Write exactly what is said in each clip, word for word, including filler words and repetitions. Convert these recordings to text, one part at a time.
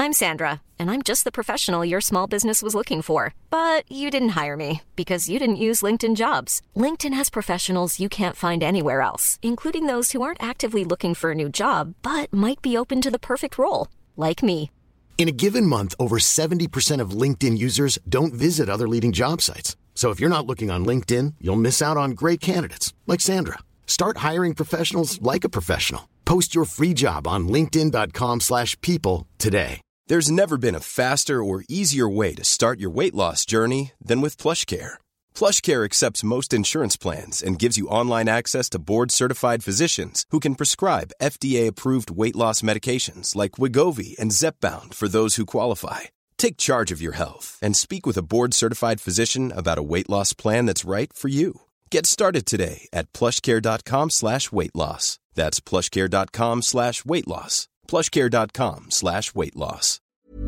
I'm Sandra, and I'm just the professional your small business was looking for. But you didn't hire me because you didn't use LinkedIn Jobs. LinkedIn has professionals you can't find anywhere else, including those who aren't actively looking for a new job, but might be open to the perfect role, like me. In a given month, over seventy percent of LinkedIn users don't visit other leading job sites. So if you're not looking on LinkedIn, you'll miss out on great candidates like Sandra. Start hiring professionals like a professional. Post your free job on linkedin.com slash people today. There's never been a faster or easier way to start your weight loss journey than with PlushCare. PlushCare accepts most insurance plans and gives you online access to board-certified physicians who can prescribe F D A-approved weight loss medications like Wegovy and Zepbound for those who qualify. Take charge of your health and speak with a board-certified physician about a weight loss plan that's right for you. Get started today at plushcare.com slash weight loss. That's plushcare.com slash weight loss. plushcare.com slash weight loss.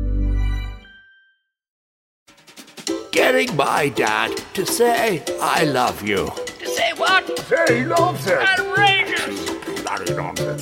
Getting my dad to say I love you. To say what? Say he loves it. Outrageous. Bloody nonsense.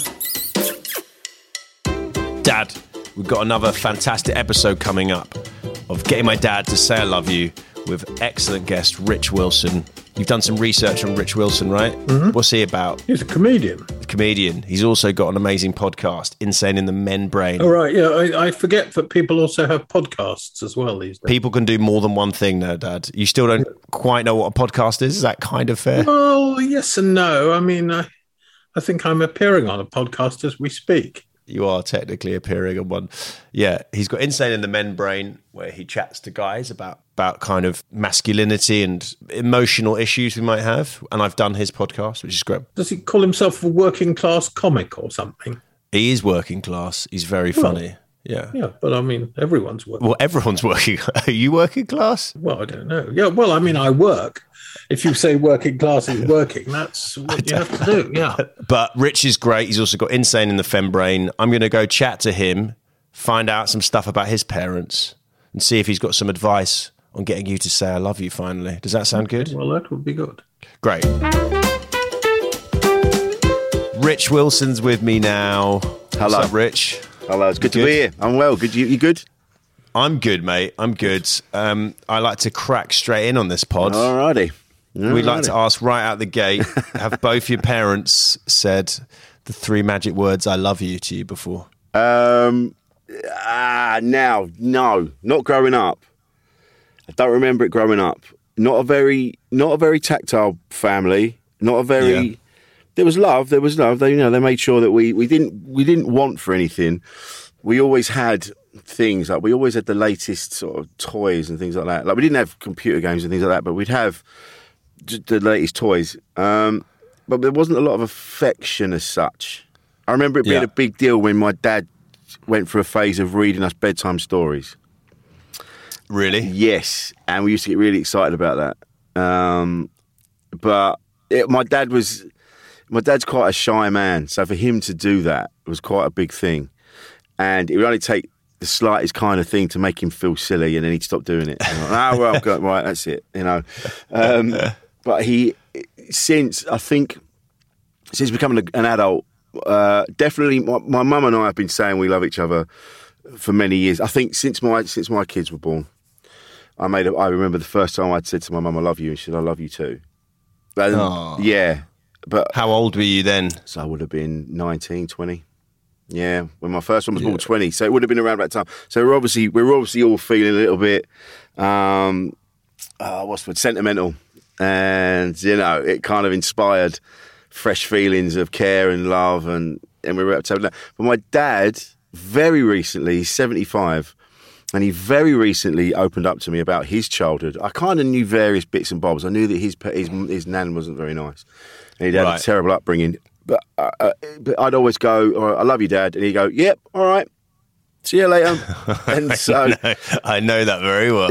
Dad, we've got another fantastic episode coming up of Getting My Dad to Say I Love You with excellent guest Rich Wilson. You've done some research on Rich Wilson, right? Mm-hmm. What's he about? He's a comedian. A comedian. He's also got an amazing podcast, Insane in the Men Brain. Oh, right. Yeah, I, I forget that people also have podcasts as well these days. People can do more than one thing now, Dad. You still don't quite know what a podcast is? Is that kind of fair? Well, yes and no. I mean, I, I think I'm appearing on a podcast as we speak. You are technically appearing on one. Yeah, he's got Insane in the Men Brain, where he chats to guys about, about kind of masculinity and emotional issues we might have. And I've done his podcast, which is great. Does he call himself a working class comic or something? He is working class. He's very Well, funny. Yeah. Yeah, but I mean, everyone's working. Well, everyone's working. Are you working class? Well, I don't know. Yeah, well, I mean, I work. If you say working class is working, that's what you have to do, yeah. But Rich is great. He's also got Insane in the Fem Brain. I'm going to go chat to him, find out some stuff about his parents, and see if he's got some advice on getting you to say I love you finally. Does that sound good? Well, that would be good. Great. Rich Wilson's with me now. Hello. What's up, Rich? Hello, it's good You to good? be here. I'm well. Good. You, you good? I'm good, mate. I'm good. Um, I like to crack straight in on this pod. Alrighty. We'd like to ask right out the gate, have both your parents said the three magic words I love you to you before? Um, ah, now, no, not growing up. I don't remember it growing up. Not a very, not a very tactile family. Not a very. Yeah. There was love. There was love. They, you know, they made sure that we, we didn't we didn't want for anything. We always had things like we always had the latest sort of toys and things like that. Like we didn't have computer games and things like that, but we'd have just the latest toys. Um, but there wasn't a lot of affection as such. I remember it being Yeah. a big deal when my dad went through a phase of reading us bedtime stories. Really? Yes, and we used to get really excited about that. Um, but it, my dad was, my dad's quite a shy man, so for him to do that was quite a big thing. And it would only take the slightest kind of thing to make him feel silly, and then he'd stop doing it. And I'm like, oh, well, go, right, that's it, you know. Um, but he, since, I think, since becoming an adult, uh, definitely, my, my mum and I have been saying we love each other for many years. I think since my since my kids were born, I made. A, I remember the first time I'd said to my mum, "I love you," and she said, "I love you too." And, Aww. yeah, but How old were you then? so I would have been nineteen, twenty. Yeah, when my first one was Yeah. born, twenty. So it would have been around that time. So we're obviously we're obviously all feeling a little bit, um, uh, what's the word, sentimental, and you know, it kind of inspired fresh feelings of care and love, and and we were up to that. But my dad, very recently, he's seventy-five, and he very recently opened up to me about his childhood. I kind of knew various bits and bobs. I knew that his his, his nan wasn't very nice, and he'd had Right. a terrible upbringing. But, uh, uh, but I'd always go, all right, "I love you, Dad," and he'd go, "Yep, all right, see you later." And so, I, know, I know that very well.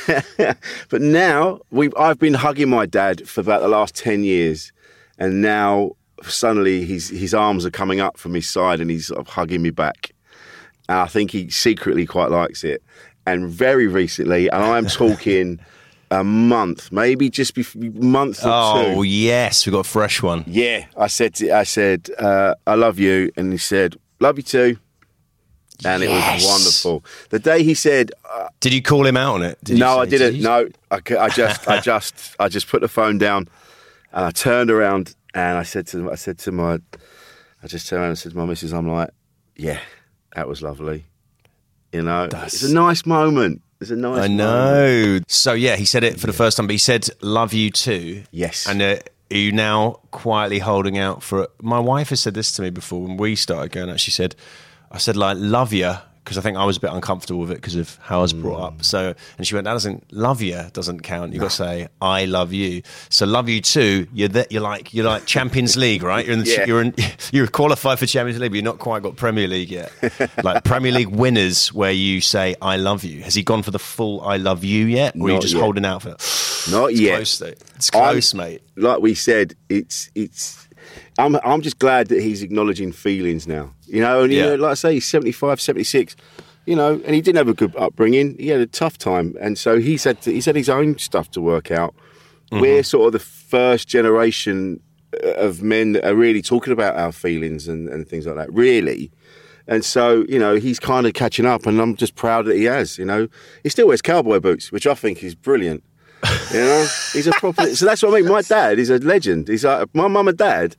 but now we I've been hugging my dad for about the last ten years, and now suddenly his his arms are coming up from his side, and he's sort of hugging me back. And I think he secretly quite likes it. And very recently, and I'm talking a month, maybe just a month or two. Oh, yes, we got a fresh one. Yeah, I said, to, I said, uh, I love you, and he said, love you too. And Yes. it was wonderful. The day he said, uh, Did you call him out on it? Did you no, say, I didn't. "Geez"? No, I, c- I just, I just, I just put the phone down, and I turned around and I said to, I said to my, I just turned around and said to my missus, I'm like, yeah, that was lovely. You know, That's- it's a nice moment. It's a nice. I moment. know. So yeah, he said it for the first time, but he said, "Love you too." Yes. And uh, are you now quietly holding out for it? My wife has said this to me before when we started going out. She said, I said, like, love you, because I think I was a bit uncomfortable with it because of how I was brought up. So, and she went, that doesn't, love you doesn't count. You've got to say, I love you. So love you too. You're that, you're like, you're like Champions League, right? You're in the, Yeah. you're in, you're qualified for Champions League, but you're not quite got Premier League yet. Like Premier League winners where you say, I love you. Has he gone for the full I love you yet? Or are you Not just yet. holding out for it? Not It's yet. close, though. It's close, I'm- mate. Like we said, it's it's. I'm I'm just glad that he's acknowledging feelings now. You know, and you Yeah. know, like I say, he's seventy-five, seventy-six. You know, and he didn't have a good upbringing. He had a tough time, and so he's had to, he's had his own stuff to work out. Mm-hmm. We're sort of the first generation of men that are really talking about our feelings and, and things like that. Really. And so, you know, he's kind of catching up, and I'm just proud that he has. You know, he still wears cowboy boots, which I think is brilliant. You know, he's a proper. So that's what I mean. My dad is a legend. He's like my mum and dad.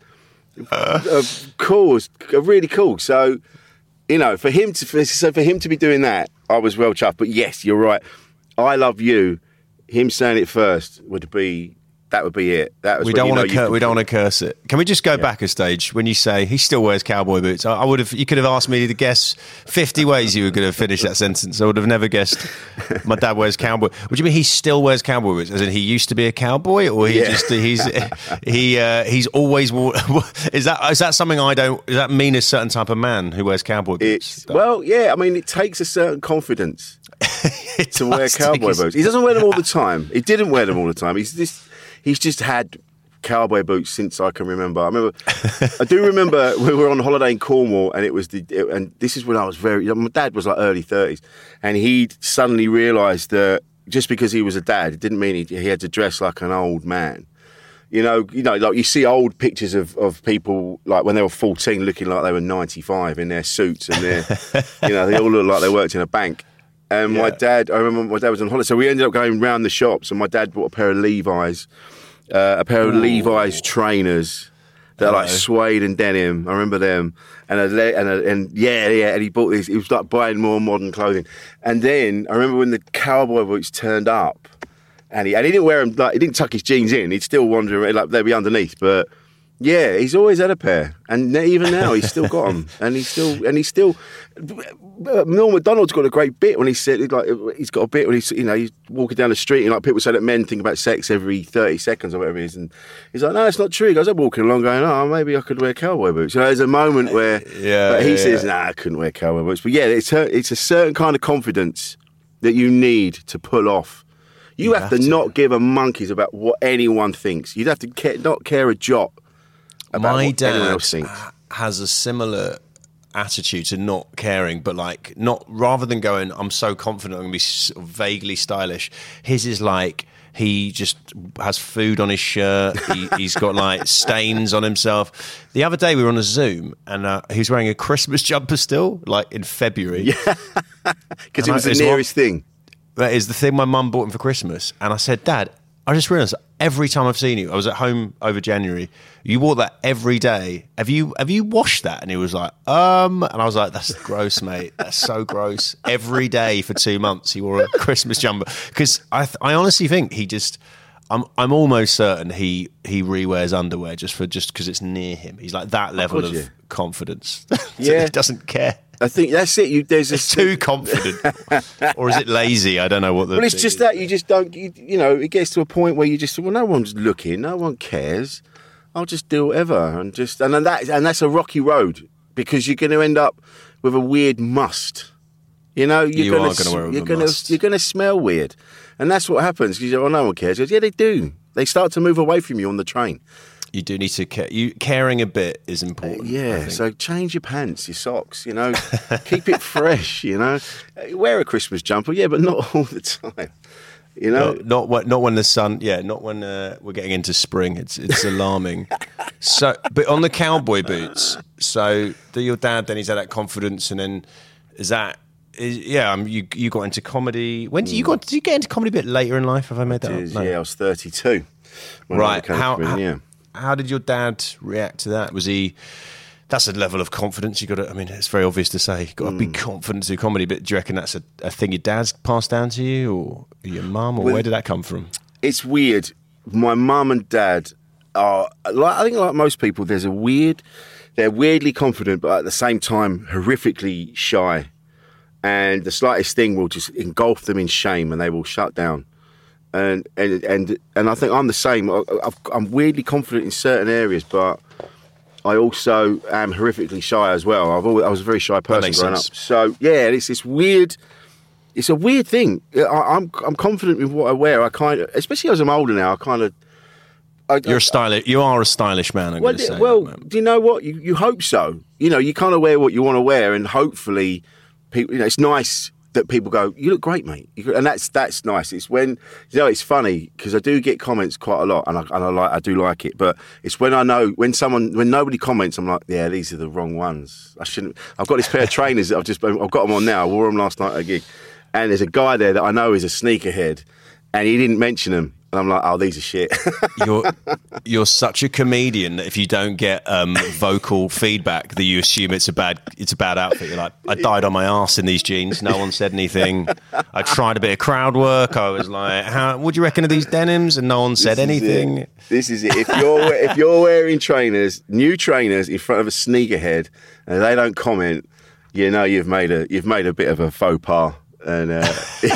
Are cool, are really cool. So, you know, for him to for, so for him to be doing that, I was well chuffed. But yes, you're right. I love you. Him saying it first would be that would be it. That was We when don't you want know to. you've Cur- we don't want to curse it. Can we just go Yeah. back a stage when you say he still wears cowboy boots? I, I would have. You could have asked me to guess fifty ways you were going to finish that sentence. I would have never guessed. My dad wears cowboy. What do you mean he still wears cowboy boots? As in he used to be a cowboy, or he Yeah. just he's he uh, he's always wore. Is that is that something I don't? Does that mean a certain type of man who wears cowboy boots? It's well, yeah. I mean, it takes a certain confidence It to wear does take cowboy his- boots. He doesn't wear them all the time. He didn't wear them all the time. He's just he's just had cowboy boots since I can remember. I remember, I do remember we were on holiday in Cornwall, and it was the it, and this is when I was very. My dad was like early thirties, and he suddenly realised that just because he was a dad, it didn't mean he, he had to dress like an old man. You know, you know, like you see old pictures of, of people like when they were fourteen, looking like they were ninety-five in their suits, and their, you know, they all look like they worked in a bank. And my Yeah. dad, I remember my dad was on holiday, so we ended up going round the shops, and my dad bought a pair of Levi's, uh, a pair of Levi's trainers that are like Hello. suede and denim. I remember them, and a, le- and a, and yeah, yeah, and he bought these. He was like buying more modern clothing, and then I remember when the cowboy boots turned up, and he and he didn't wear them like he didn't tuck his jeans in. He'd still wander around, like they'd be underneath, but. Yeah, he's always had a pair, and even now he's still got them, and he's still and he's still. Neil McDonald's got a great bit when he said like he's got a bit when he's you know he's walking down the street and like people say that men think about sex every thirty seconds or whatever it is, and he's like, no, it's not true. He goes, I'm walking along going, oh, maybe I could wear cowboy boots. You know, there's a moment where Yeah, but he yeah, says, yeah. nah, I couldn't wear cowboy boots. But yeah, it's a, it's a certain kind of confidence that you need to pull off. You, You have, have to, to. not give a monkeys about what anyone thinks. You'd have to care, not care a jot about My what anyone dad else thinks. has a similar attitude to not caring, but like not rather than going, I'm so confident I'm going to be sort of vaguely stylish. His is like he just has food on his shirt. He, he's got like stains on himself. The other day we were on a Zoom and uh, he was wearing a Christmas jumper still, like in February. Yeah, because it And was I- the it's nearest thing. That is the thing my mum bought him for Christmas. And I said, Dad, I just realised every time I've seen you, I was at home over January, you wore that every day. Have you have you washed that? And he was like, um, and I was like, that's gross, mate. That's so gross. Every day for two months he wore a Christmas jumper. Because I, th- I honestly think he just, I'm I'm almost certain he he rewears underwear just for just because it's near him. He's like that level could of you? confidence. Yeah. He doesn't care. I think that's it. You there's a It's too confident. Or is it lazy? I don't know what the Well, it's thing just is. that you just don't. You, you know, it gets to a point where you just well, no one's looking, no one cares. I'll just do whatever, and just and then that and that's a rocky road because you're going to end up with a weird must. You know, you're You gonna, are gonna wear it with you're a gonna must. you're gonna smell weird, and that's what happens. Because oh, no one cares. He goes, yeah, they do. They start to move away from you on the train. You do need to care. You caring a bit is important. I Yeah, think. so change your pants, your socks, you know, keep it fresh, you know. Wear a Christmas jumper, yeah, but not all the time, you know. Not, not when not when the sun. Yeah, not when uh, we're getting into spring. It's it's alarming. So, but on the cowboy boots. So, the, your dad then he's had that confidence, and then Is that? Is, yeah, um, you you got into comedy. When did you got? Did you get into comedy a bit later in life? Have I made that Is, up? No. Yeah, I was thirty-two. when I Right. became How, comedian, how, yeah. how did your dad react to that? Was he? That's a level of confidence you got to. I mean, it's very obvious to say. You've got to be confident to do comedy, but do you reckon that's a, a thing your dad's passed down to you, or your mum, or Well, where did that come from? It's weird. My mum and dad are, like, I think like most people, there's a weird, they're weirdly confident, but at the same time, horrifically shy. And the slightest thing will just engulf them in shame and they will shut down. And and and, and I think I'm the same. I, I've, I'm weirdly confident in certain areas, but I also am horrifically shy as well. I've always, I was a very shy person makes growing sense. up. So, yeah, it's this weird... It's a weird thing. I, I'm I'm confident with what I wear. I kind of, especially as I'm older now, I kind of. I, You're I, a stylish. You are a stylish man. I'm well, going to say. well that, do you know what? You you hope so. You know, you kind of wear what you want to wear, and hopefully, people. You know, it's nice that people go, "You look great, mate," you, and that's that's nice. It's when you know it's funny because I do get comments quite a lot, and I and I like I do like it, but it's when I know when someone when nobody comments, I'm like, yeah, these are the wrong ones. I shouldn't. I've got this pair of trainers that I've just I've got them on now. I wore them last night at a gig. And there's a guy there that I know is a sneakerhead, and he didn't mention them. And I'm like, oh, these are shit. you're you're such a comedian that if you don't get um, vocal feedback, that you assume it's a bad it's a bad outfit. You're like, I died on my arse in these jeans. No one said anything. I tried a bit of crowd work. I was like, how? What do you reckon of these denims? And no one said This is anything. it. This is it. If you're if you're wearing trainers, new trainers in front of a sneakerhead, and they don't comment, you know you've made a you've made a bit of a faux pas. And uh,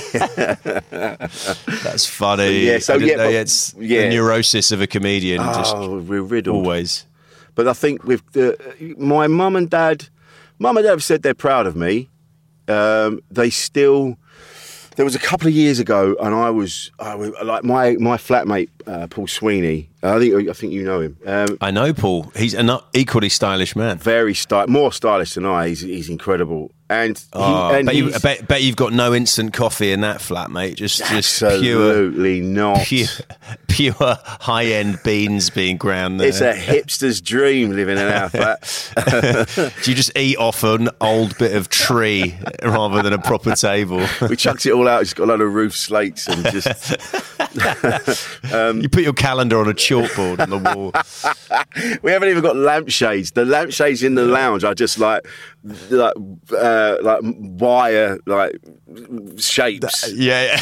That's funny. Yeah, so I didn't yeah, know but- it's yeah. the neurosis of a comedian. oh, just we're riddled. always. But I think with the, my mum and dad, mum and dad have said they're proud of me. Um, they still. There was a couple of years ago, and I was, I was like my my flatmate uh, Paul Sweeney. I think I think you know him. Um, I know Paul. He's an equally stylish man. very sty- more stylish than I. He's he's incredible. And he, Oh, and bet, you, he's I bet, bet you've got no instant coffee in that flat, mate. Just, just pure, absolutely not. pure, pure high-end beans being ground there. It's a hipster's dream living in our flat. Do you just eat off an old bit of tree rather than a proper table? We chucked it all out. It's got a load of roof slates and just. You put your calendar on a chalkboard on the wall. We haven't even got lampshades. The lampshades in the lounge are just like, like, uh, like wire, like shapes. Yeah, yeah.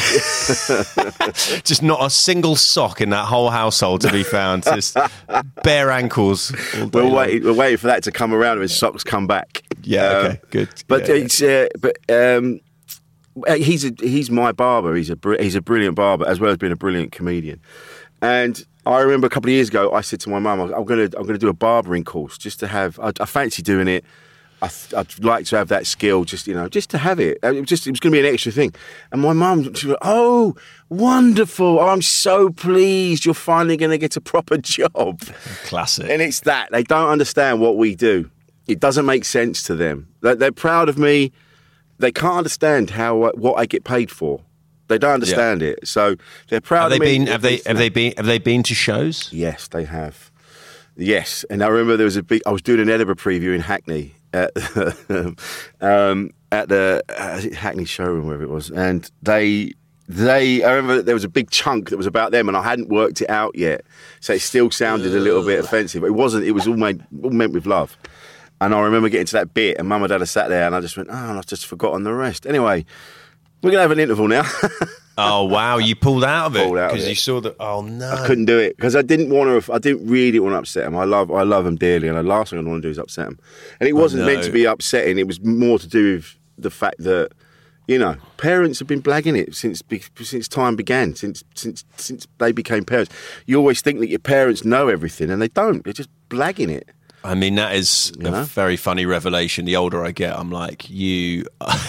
Just not a single sock in that whole household to be found. Just bare ankles. all day We're long. waiting. We're waiting for that to come around when socks come back. Yeah, Um, okay, good. But Yeah, it's uh, but um, he's a he's my barber. He's a br- he's a brilliant barber as well as being a brilliant comedian. And I remember a couple of years ago, I said to my mum, "I'm going to I'm going to do a barbering course just to have. I, I fancy doing it. I th- I'd like to have that skill, just you know, just to have it. It was just it was going to be an extra thing." And my mum, she was, "Oh, wonderful! Oh, I'm so pleased. You're finally going to get a proper job." Classic. And it's that they don't understand what we do. It doesn't make sense to them. They're, they're proud of me. They can't understand how what I get paid for. They don't understand it. So they're proud Have they of me. been? Have they? Have they been? Have they been to shows? Yes, they have. Yes, and I remember there was a big. I was doing an Edinburgh preview in Hackney at, um, at the uh, Hackney showroom, wherever it was, and they. They, I remember there was a big chunk that was about them, and I hadn't worked it out yet, so it still sounded a little bit offensive. But it wasn't. It was all made, all meant with love. And I remember getting to that bit, and Mum and Dad had sat there, and I just went, "Oh, and I've just forgotten the rest." Anyway, we're gonna have an interval now. Oh wow, you pulled out of it Pulled out of because it. you saw that. Oh no, I couldn't do it because I didn't want to. I didn't really want to upset them. I love, I love them dearly, and the last thing I want to do is upset them. And it wasn't no. meant to be upsetting. It was more to do with the fact that, you know, parents have been blagging it since be- since time began, since since since they became parents. You always think that your parents know everything, and they don't. They're just blagging it. I mean, that is You a know? very funny revelation. The older I get, I'm like, you.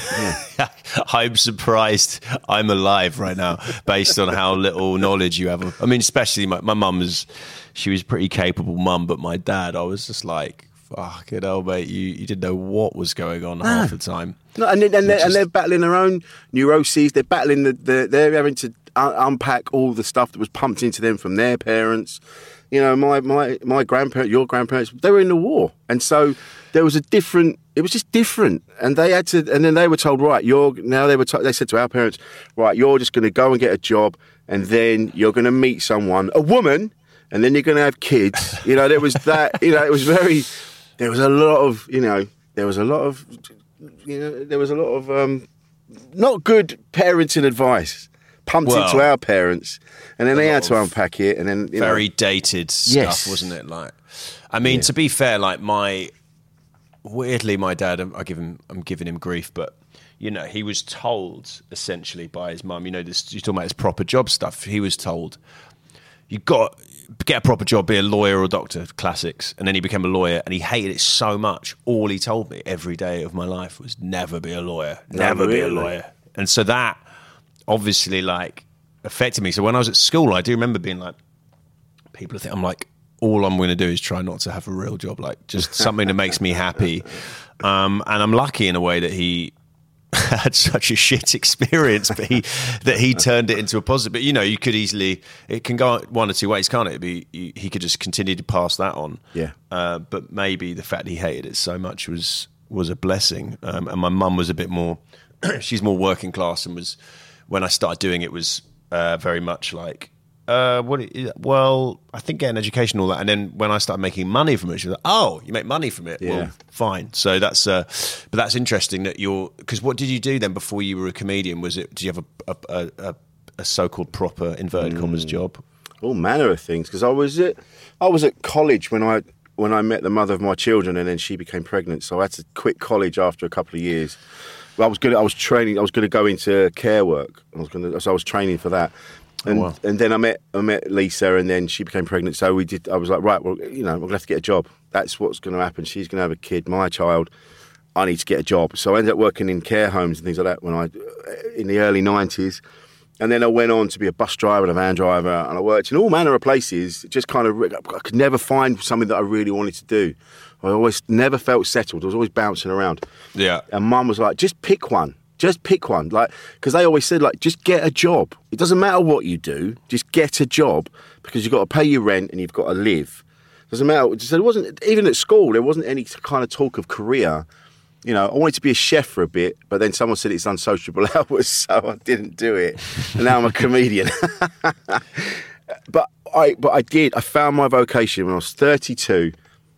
I'm surprised I'm alive right now based on how little knowledge you have. I mean, especially my, my mum was, she was a pretty capable mum, but my dad, I was just like, fuck it, hell, mate, you, you didn't know what was going on half the time. No, and, and, they're, Just- and they're battling their own neuroses. They're battling the, the they're having to un- unpack all the stuff that was pumped into them from their parents. You know, my my my grandparents, your grandparents, they were in the war, and so there was a different. It was just different, and they had to. And then they were told, right, you're now they were. To, they said to our parents, right, you're just going to go and get a job, and then you're going to meet someone, a woman, and then you're going to have kids. You know, there was that. You know, it was very. There was a lot of. You know, there was a lot of. You know, there was a lot of um, not good parenting advice pumped well, into our parents, and then they had to unpack it, and then you very know, dated stuff, yes. wasn't it? Like, I mean, yeah. to be fair, like my weirdly, my dad, I give him, I'm giving him grief, but you know, he was told essentially by his mum. You know, this you're talking about his proper job stuff. He was told, you got get a proper job, be a lawyer or a doctor, classics. And then he became a lawyer, and he hated it so much. All he told me every day of my life was never be a lawyer, never, never be a lawyer. And so that obviously like affected me. So when I was at school, I do remember being like, people think I'm like, all I'm going to do is try not to have a real job, like just something that makes me happy. Um, and I'm lucky in a way that he had such a shit experience, but he that he turned it into a positive. But you know, you could easily, it can go one or two ways, can't it? It'd be, he could just continue to pass that on. Yeah. Uh, but maybe the fact that he hated it so much was was a blessing. Um, and my mum was a bit more, she's more working class, and was, when I started doing it, was uh, very much like, uh, what? It, well, I think getting education, all that, and then when I started making money from it, she was like, "Oh, you make money from it? Yeah. Well, fine." So that's, uh, but that's interesting that you're, because what did you do then before you were a comedian? Was it? Did you have a a, a, a so-called proper inverted mm. commas job? All manner of things. Because I was at I was at college when I when I met the mother of my children, and then she became pregnant. So I had to quit college after a couple of years. Well, I was going. I was training. I was going to go into care work. I was going to. So I was training for that. And, oh, wow. and then I met I met Lisa, and then she became pregnant. So we did. I was like, right, well, you know, we're gonna have to get a job. That's what's going to happen. She's going to have a kid, my child. I need to get a job. So I ended up working in care homes and things like that when I, in the early nineties. And then I went on to be a bus driver and a van driver, and I worked in all manner of places. Just kind of, I could never find something that I really wanted to do. I always never felt settled. I was always bouncing around. Yeah. And Mum was like, just pick one. Just pick one, like, because they always said, like, just get a job. It doesn't matter what you do, just get a job, because you've got to pay your rent and you've got to live. Doesn't matter. So it wasn't, even at school, there wasn't any kind of talk of career. You know, I wanted to be a chef for a bit, but then someone said it's unsociable hours, so I didn't do it. And now I'm a comedian. but I, but I did. I found my vocation when I was thirty-two,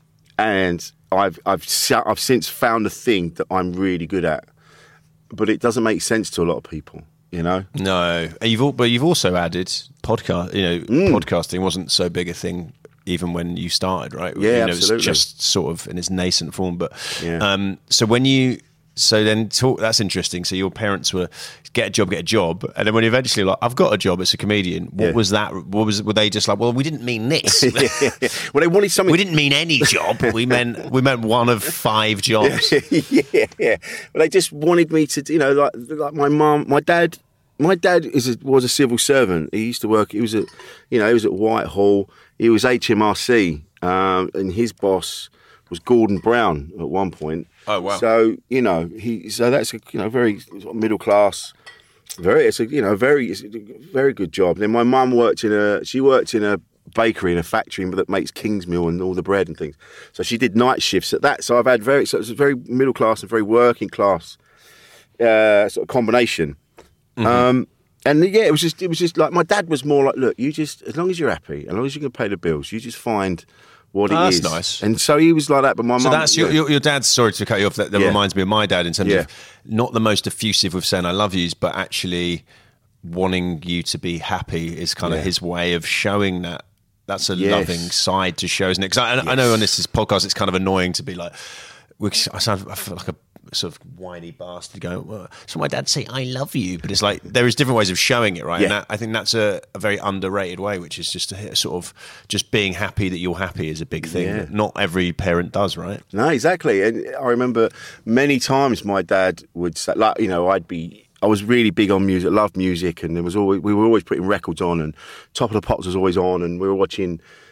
and I've, I've, I've since found a thing that I'm really good at. But it doesn't make sense to a lot of people, you know. No, and you've all, but you've also added podcast. You know, mm. podcasting wasn't so big a thing even when you started, right? Yeah, you know, absolutely. It was just sort of in its nascent form. But yeah. um, so when you, so then talk. That's interesting. So your parents were get a job, get a job, and then when you eventually like, I've got a job as a comedian. What yeah. was that? What was? Were they just like, well, we didn't mean this. yeah. Well, they wanted something. We didn't mean any job. We meant we meant one of five jobs. yeah, yeah. Well, they just wanted me to, you know, like like my mum, my dad. My dad is a, was a civil servant. He used to work. He was at, you know, he was at Whitehall. He was H M R C, um, and his boss was Gordon Brown at one point. Oh wow! So you know he. So that's a you know very middle class. Very, it's a you know very, it's a very good job. Then my mum worked in a. She worked in a bakery in a factory that makes Kingsmill and all the bread and things. So she did night shifts at that. So I've had very. So it's a very middle class and very working class uh, sort of combination. Mm-hmm. Um, and yeah, it was just. It was just like my dad was more like, look, you just as long as you're happy, as long as you can pay the bills, you just find. What oh, it that's is. nice. And so he was like that, but my mum... So mom, that's your, yeah. your, your dad's, sorry to cut you off, that, that yeah. reminds me of my dad in terms yeah. of not the most effusive with saying I love yous, but actually wanting you to be happy is kind yeah. of his way of showing that. That's a yes. loving side to show, isn't it? Because I, yes. I know on this podcast it's kind of annoying to be like, I sound I feel like a sort of whiny bastard going, well, so my dad say I love you, but it's like there is different ways of showing it, right? Yeah. And that, I think that's a, a very underrated way, which is just to sort of just being happy that you're happy is a big thing yeah. that not every parent does, right? No, exactly. And I remember many times my dad would say, like, you know, I'd be I was really big on music, loved music, and there was always we were always putting records on, and Top of the Pops was always on, and we were watching,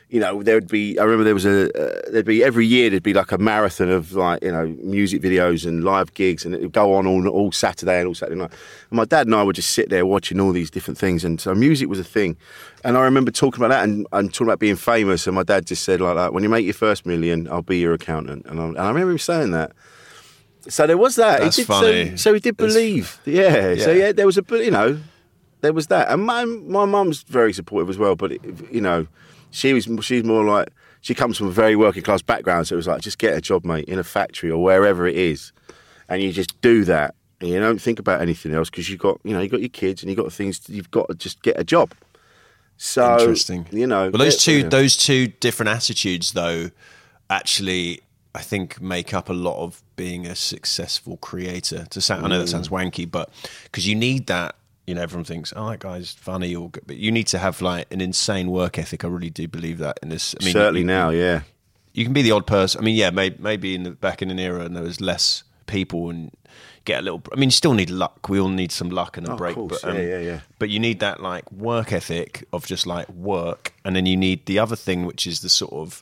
you know, there'd be, I remember there was a, uh, there'd be every year there'd be like a marathon of like, you know, music videos and live gigs, and it would go on all, all Saturday and all Saturday night. And my dad and I would just sit there watching all these different things. And so music was a thing. And I remember talking about that and, and talking about being famous. And my dad just said like that, when you make your first million, I'll be your accountant. And I, and I remember him saying that. So there was that. That's he did, funny. So, so he did believe. Yeah. yeah. So yeah, there was a, you know, there was that. And my, my mum's very supportive as well. But, it, you know, She was. She's more like, she comes from a very working class background, so it was like, just get a job, mate, in a factory or wherever it is, and you just do that, and you don't think about anything else because you got, you know, you got your kids and you got things. You've got to just get a job. So interesting, you know. But those two, you know. those two different attitudes, though, actually, I think make up a lot of being a successful creator. To sound, I know that sounds wanky, but because you need that. You know, everyone thinks, oh, that guy's funny, or good. But you need to have like an insane work ethic. I really do believe that in this. I mean, certainly you, now, yeah. You can be the odd person. I mean, yeah, maybe, maybe in the back in an era and there was less people and get a little. I mean, you still need luck. We all need some luck and a Oh, break. of course. But, um, yeah, yeah, yeah. But you need that like work ethic of just like work, and then you need the other thing, which is the sort of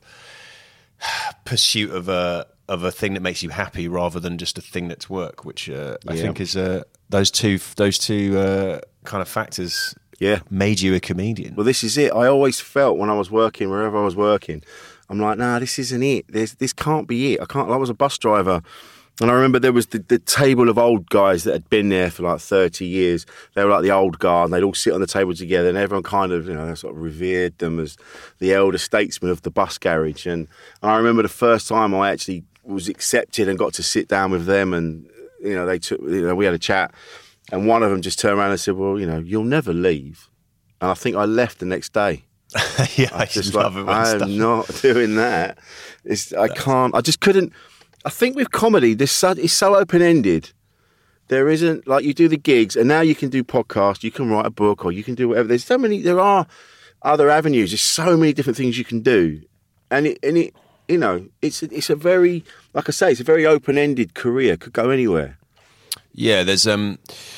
pursuit of a of a thing that makes you happy rather than just a thing that's work, which uh, I Yeah. think is uh, those two those two uh, kind of factors. Yeah. Made you a comedian. Well, this is it. I always felt when I was working, wherever I was working, I'm like, nah, this isn't it. There's, this can't be it. I can't. I was a bus driver. And I remember there was the, the table of old guys that had been there for like thirty years. They were like the old guard, and they'd all sit on the table together, and everyone kind of, you know, sort of revered them as the elder statesmen of the bus garage. And, and I remember the first time I actually was accepted and got to sit down with them, and, you know, they took, you know, we had a chat, and one of them just turned around and said, well, you know, you'll never leave. And I think I left the next day. yeah, I, I just love like, it when I stuff- am not doing that. It's, I can't, I just couldn't. I think with comedy, this so, it's so open-ended. There isn't, like, you do the gigs, and now you can do podcasts, you can write a book, or you can do whatever. There's so many, there are other avenues. There's so many different things you can do. And it, and it, you know, it's, it's a very, like I say, it's a very open-ended career. Could go anywhere. Yeah, there's, um,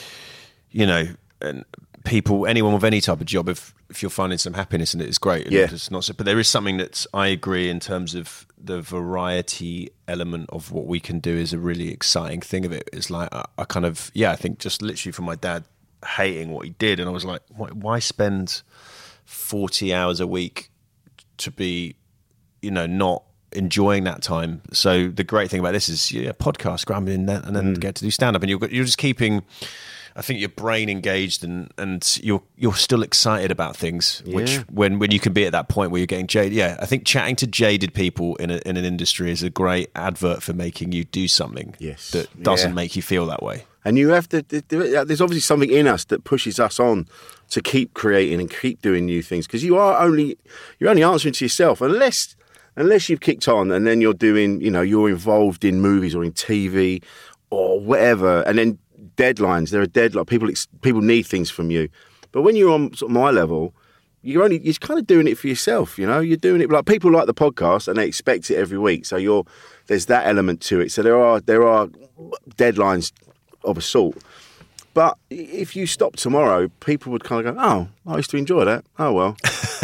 you know, and people, anyone with any type of job, if if you're finding some happiness in it, it's great. And Yeah. it's not so, but there is something that's, I agree, in terms of the variety element of what we can do is a really exciting thing of it. It's like, I, I kind of, yeah, I think just literally from my dad hating what he did, and I was like, why, why spend forty hours a week to be, you know, not enjoying that time? So the great thing about this is, yeah, podcast, scrambling that, and then get to do stand up, and you're you're just keeping, I think, your brain engaged, and, and you're you're still excited about things. Which Yeah. when, when you can be at that point where you're getting jaded, yeah, I think chatting to jaded people in a, in an industry is a great advert for making you do something Yes. that doesn't Yeah. make you feel that way. And you have to, there's obviously something in us that pushes us on to keep creating and keep doing new things, because you are only, you're only answering to yourself, unless, unless you've kicked on and then you're doing, you know, you're involved in movies or in T V or whatever. And then deadlines, there are deadlines, people, people need things from you. But when you're on sort of my level, you're only, you're kind of doing it for yourself, you know, you're doing it, like, people like the podcast and they expect it every week. So you're, there's that element to it. So there are, there are deadlines of a sort. But if you stop tomorrow, people would kind of go, oh, I used to enjoy that. Oh, well.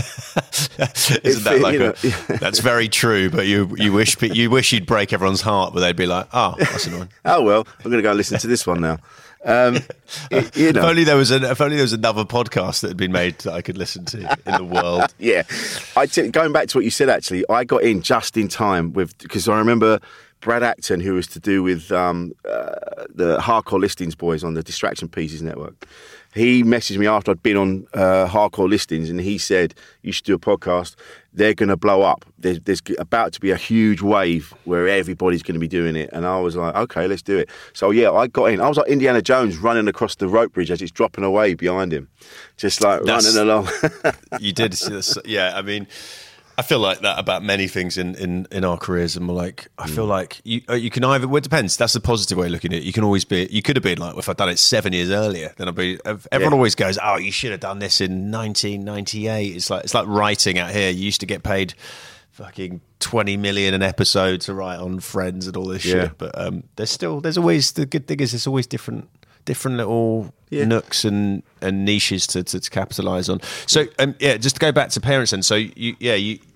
Isn't that it- like you a, know, yeah. that's very true, but you you wish pe- you wish you'd break everyone's heart, but they'd be like, oh, that's annoying. Oh, well, I'm going to go listen to this one now. Um, it- you If know. only there was an, if only there was another podcast that had been made that I could listen to in the world. Yeah. I t- going back to what you said, actually, I got in just in time with, because I remember Brad Acton, who was to do with um, uh, the Hardcore Listings boys on the Distraction Pieces network. He messaged me after I'd been on uh, Hardcore Listings, and he said, you should do a podcast. They're going to blow up. There's, there's about to be a huge wave where everybody's going to be doing it. And I was like, okay, let's do it. So, yeah, I got in. I was like Indiana Jones running across the rope bridge as it's dropping away behind him. Just like That's- running along. You did, see this- yeah. I mean, I feel like that about many things in, in, in our careers, and we're like, I feel like you uh, you can either. Well, it depends. That's the positive way of looking at it. You can always be. You could have been like, if I'd done it seven years earlier, then I'd be. Everyone Yeah. always goes, oh, you should have done this in nineteen ninety-eight. It's like it's like writing out here. You used to get paid fucking twenty million an episode to write on Friends and all this Yeah. shit. But um, there's still there's always the good thing is there's always different. different little Yeah. nooks and, and niches to, to, to capitalize on. So, um, yeah, just to go back to parents then. So, you, yeah, you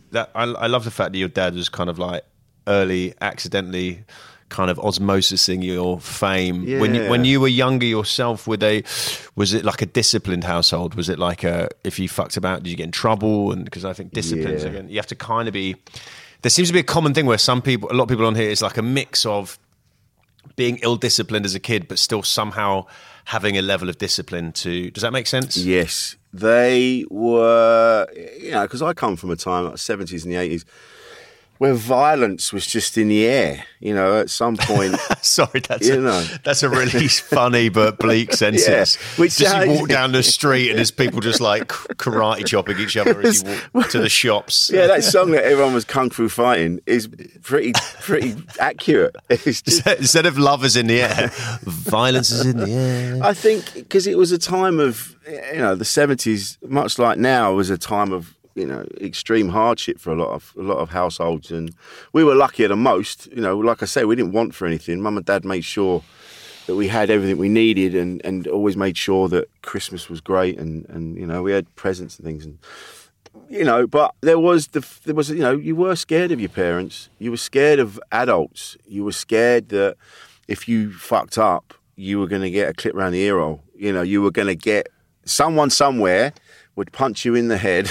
that I, I love the fact that your dad was kind of like early, accidentally kind of osmosising your fame. Yeah. When you, when you were younger yourself, were they, was it like a disciplined household? Was it like a, if you fucked about, did you get in trouble? And because I think disciplines, Yeah. again, you have to kind of be, there seems to be a common thing where some people, a lot of people on here, it's like a mix of being ill-disciplined as a kid, but still somehow having a level of discipline to, does that make sense? Yes, they were, you know, because I come from a time like the seventies and the eighties where violence was just in the air, you know, at some point. Sorry, that's, you a, know. that's a really funny but bleak sentence. Yeah. Which just you sounds- walk down the street and there's people just like karate chopping each other as you walk to the shops. Yeah, that song that everyone was kung fu fighting is pretty pretty accurate. It's just, Instead of love is in the air, violence is in the air. I think because it was a time of, you know, the seventies, much like now, was a time of, you know, extreme hardship for a lot of a lot of households, and we were luckier than most. You know, like I say, we didn't want for anything. Mum and Dad made sure that we had everything we needed, and, and always made sure that Christmas was great, and, and you know, we had presents and things, and you know. But there was the there was you know, you were scared of your parents, you were scared of adults, you were scared that if you fucked up, you were going to get a clip round the ear hole. You know, you were going to get someone somewhere would punch you in the head.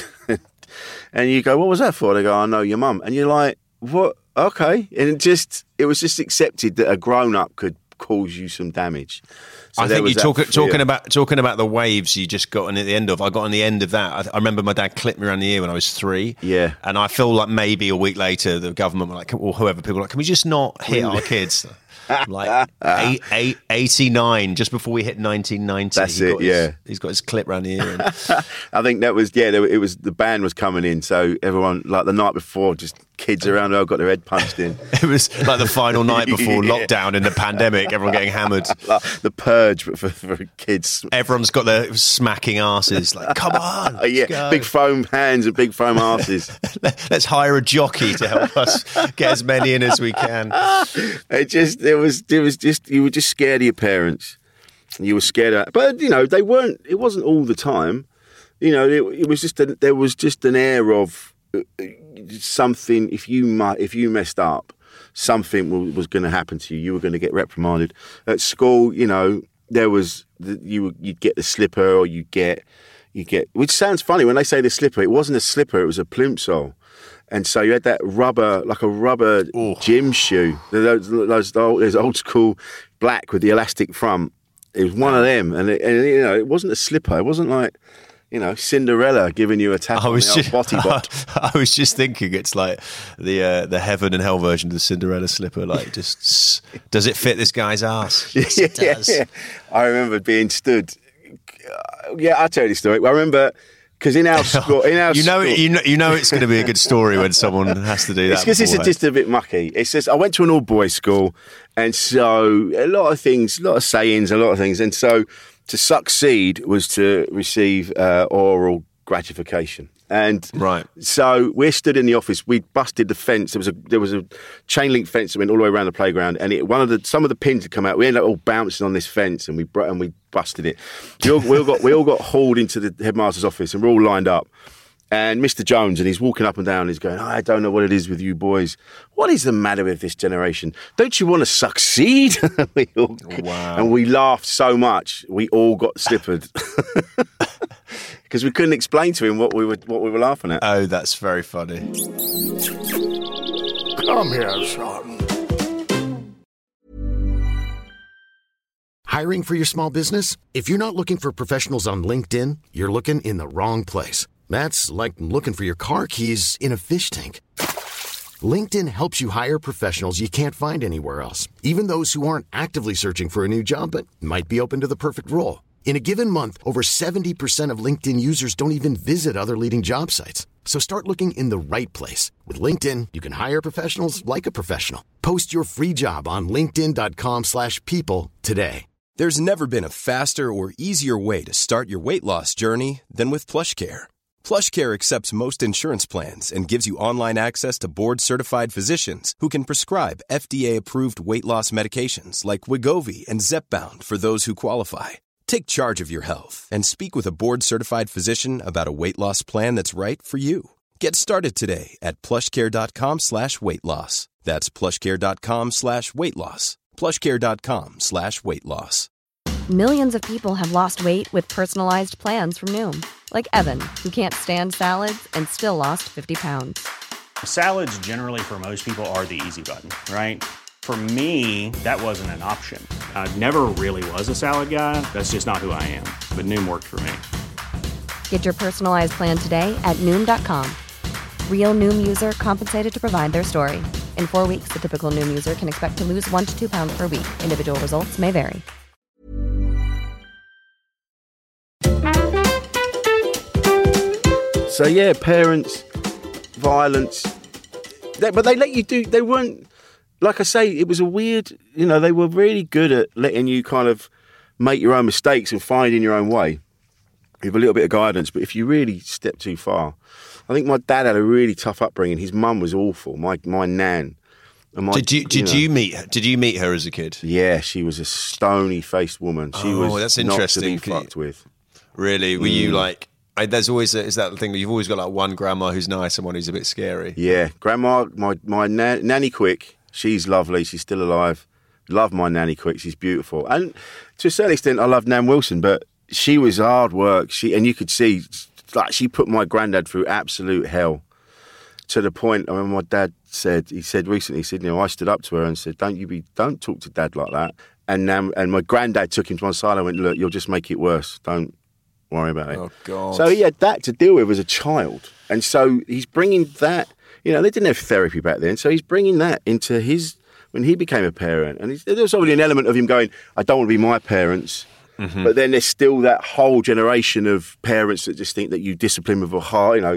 And you go, what was that for? They go, I know your mum. And you're like, what? Okay. And it just, it was just accepted that a grown-up could cause you some damage. So I there think was you talk, that fear. talking about talking about the waves you just got on at the end of. I got on the end of that. I, I remember my dad clipped me around the ear when I was three. Yeah. And I feel like maybe a week later the government were like, or whoever, people were like, can we just not hit our kids? Like eight, eight, eighty-nine, just before we hit nineteen ninety. That's he it, got his, yeah. He's got his clip around the ear. And I think that was, yeah, there, it was, the band was coming in. So everyone, like the night before, just kids around there got their head punched in. it was like the final night before Yeah. lockdown in the pandemic, everyone getting hammered. Like the purge, but for, for kids. Everyone's got their smacking asses. Like, come on. Oh, let's yeah, go. big foam hands and big foam asses. Let's hire a jockey to help us get as many in as we can. It just, it was, it was just, you were just scared of your parents. You were scared of, but you know, they weren't, it wasn't all the time. You know, it, it was just, a, there was just an air of uh, something, if you might, if you messed up, something was, was going to happen to you. You were going to get reprimanded. At school, you know, there was, the, you, you'd get the slipper or you'd get, you get, which sounds funny when they say the slipper, it wasn't a slipper, it was a plimsoll. And so you had that rubber, like a rubber Ooh. gym shoe. Those, those old, those old school black with the elastic front. It was one of them. And, it, and you know, it wasn't a slipper. It wasn't like, you know, Cinderella giving you a tap I on was the old just, body bot. I was just thinking it's like the uh, the heaven and hell version of the Cinderella slipper. Like, just does it fit this guy's ass? Yes, it does. Yeah. I remember being stood. Yeah, I'll tell you the story. I remember because in our school, in our you know, school, you know, you know, it's going to be a good story when someone has to do that. It's because it's beforehand. just a bit mucky. It's just I went to an all boys school, and so a lot of things, a lot of sayings, a lot of things, and so to succeed was to receive uh, oral gratification. And Right. so we stood in the office. We busted the fence. There was a there was a chain link fence that went all the way around the playground, and it, one of the some of the pins had come out. We ended up all bouncing on this fence, and we br- and we busted it. We all, we all got we all got hauled into the headmaster's office, and we're all lined up. And Mister Jones, and he's walking up and down, and he's going, I don't know what it is with you boys. What is the matter with this generation? Don't you want to succeed? we all, Wow. And we laughed so much, we all got slippered. Because we couldn't explain to him what we were what we were laughing at. Oh, that's very funny. Come here, son. Hiring for your small business? If you're not looking for professionals on LinkedIn, you're looking in the wrong place. That's like looking for your car keys in a fish tank. LinkedIn helps you hire professionals you can't find anywhere else, even those who aren't actively searching for a new job but might be open to the perfect role. In a given month, over seventy percent of LinkedIn users don't even visit other leading job sites. So start looking in the right place. With LinkedIn, you can hire professionals like a professional. Post your free job on linkedin.com slash people today. There's never been a faster or easier way to start your weight loss journey than with PlushCare. PlushCare accepts most insurance plans and gives you online access to board-certified physicians who can prescribe F D A-approved weight loss medications like Wegovy and Zepbound for those who qualify. Take charge of your health and speak with a board-certified physician about a weight loss plan that's right for you. Get started today at plushcare.com slash weight loss. That's plushcare.com slash weight loss. plushcare.com slash weight loss. Millions of people have lost weight with personalized plans from Noom. Like Evan, who can't stand salads and still lost fifty pounds. Salads generally for most people are the easy button, right? For me, that wasn't an option. I never really was a salad guy. That's just not who I am. But Noom worked for me. Get your personalized plan today at Noom dot com. Real Noom user compensated to provide their story. In four weeks, the typical Noom user can expect to lose one to two pounds per week. Individual results may vary. So yeah, parents, violence, they, but they let you do. They weren't, like I say, it was a weird. You know, they were really good at letting you kind of make your own mistakes and finding your own way with a little bit of guidance. But if you really step too far, I think my dad had a really tough upbringing. His mum was awful. My my nan. And my, did you did you, know, you meet her? Did you meet her as a kid? Yeah, she was a stony faced woman. She oh, was that's not interesting. to be fucked with. Really? Were Mm. you like? I, there's always a, is that the thing that you've always got like one grandma who's nice and one who's a bit scary. Yeah, grandma, my my nan, nanny Quick. She's lovely. She's still alive. Love my nanny Quick. She's beautiful. And to a certain extent, I love Nan Wilson, but she was hard work. She and you could see, like, she put my granddad through absolute hell. To the point, I mean, my dad said, he said recently, he said, you know, I stood up to her and said, don't you be, don't talk to Dad like that. And Nan, and my granddad took him to one side and went, look, you'll just make it worse. Don't worry about it. Oh, God. So he had that to deal with as a child. And so he's bringing that, you know, they didn't have therapy back then. So he's bringing that into his, when he became a parent. And there was obviously an element of him going, I don't want to be my parents. Mm-hmm. But then there's still that whole generation of parents that just think that you discipline with a hard, you know,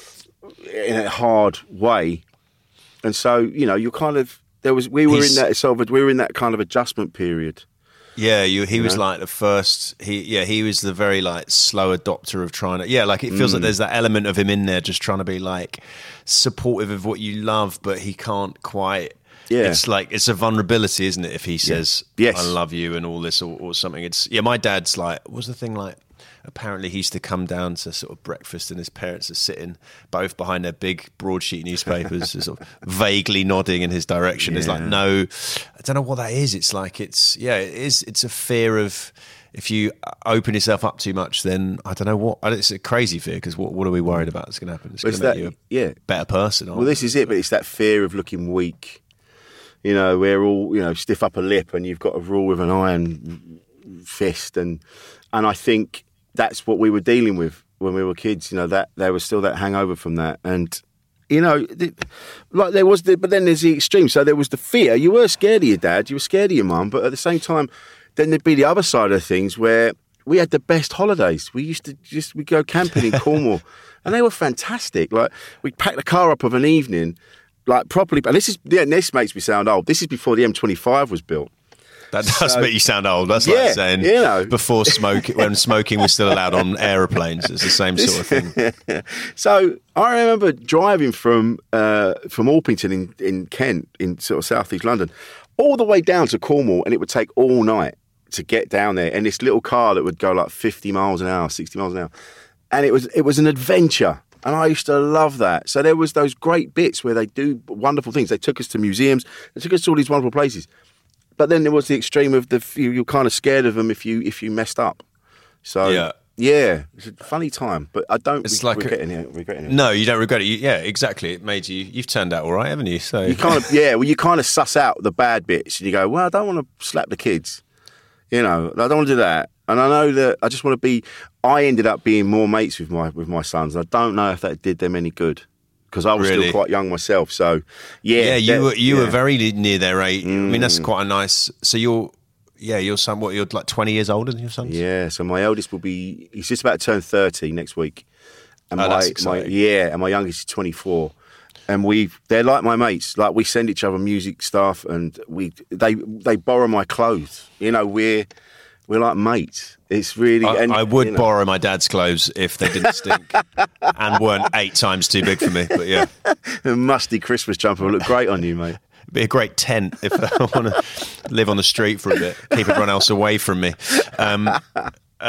in a hard way. And so, you know, you're kind of, there was, we were he's, in that sort of, we were in that kind of adjustment period. Yeah, you, he you was know? like the first. He yeah, he was the very like slow adopter of trying to. Yeah, like it feels mm. like there's that element of him in there, just trying to be like supportive of what you love, but he can't quite. Yeah, it's like it's a vulnerability, isn't it? If he says, yeah. yes. "I love you" and all this or, or something. It's yeah. My dad's like, what was the thing like? Apparently, he used to come down to sort of breakfast, and his parents are sitting both behind their big broadsheet newspapers, sort of vaguely nodding in his direction. Yeah. It's like, no, I don't know what that is. It's like it's yeah, it is. It's a fear of if you open yourself up too much, then I don't know what. It's a crazy fear because what what are we worried about? It's going to happen. It's going to make you a yeah. better person. Well, this is it, but it's that fear of looking weak. You know, we're all you know stiff upper lip, and you've got to rule with an iron fist, and and I think. That's what we were dealing with when we were kids. You know, that there was still that hangover from that. And, you know, the, like there was the, but then there's the extreme. So there was the fear. You were scared of your dad. You were scared of your mum. But at the same time, then there'd be the other side of things where we had the best holidays. We used to just, we'd go camping in Cornwall and they were fantastic. Like we'd pack the car up of an evening, like properly. And this is, yeah, this makes me sound old. This is before the M twenty-five was built. That does so, make you sound old. That's yeah, like saying you know. before smoking, when smoking was still allowed on aeroplanes. It's the same sort of thing. So I remember driving from uh, from Orpington in, in Kent, in sort of southeast London, all the way down to Cornwall, and it would take all night to get down there. And this little car that would go like fifty miles an hour, sixty miles an hour, and it was it was an adventure. And I used to love that. So there was those great bits where they do wonderful things. They took us to museums. They took us to all these wonderful places. But then there was the extreme of the you, you're kind of scared of them if you if you messed up. So yeah, yeah it's a funny time. But I don't it's re- like regret, a, any, regret it. No, you don't regret it. You, yeah, exactly. It made you. You've turned out all right, haven't you? So you kind of yeah. Well, you kind of suss out the bad bits, and you go, well, I don't want to slap the kids. You know, I don't want to do that. And I know that I just want to be. I ended up being more mates with my with my sons. I don't know if that did them any good. Because I was really? still quite young myself, so yeah. Yeah, you were you yeah. were very near their age. Mm. I mean, that's Mm. quite a nice. So you're, yeah, your son. What you're like twenty years older than your son? Yeah. So my eldest will be. He's just about to turn thirty next week, and oh, my, that's my exciting. yeah, and my youngest is twenty-four, and we they're like my mates. Like we send each other music stuff, and we they they borrow my clothes. You know, we're we're like mates. It's really. I, and, I would you know. borrow my dad's clothes if they didn't stink and weren't eight times too big for me. But yeah, a musty Christmas jumper would look great on you, mate. It'd be a great tent if I want to live on the street for a bit, keep everyone else away from me. Um, uh,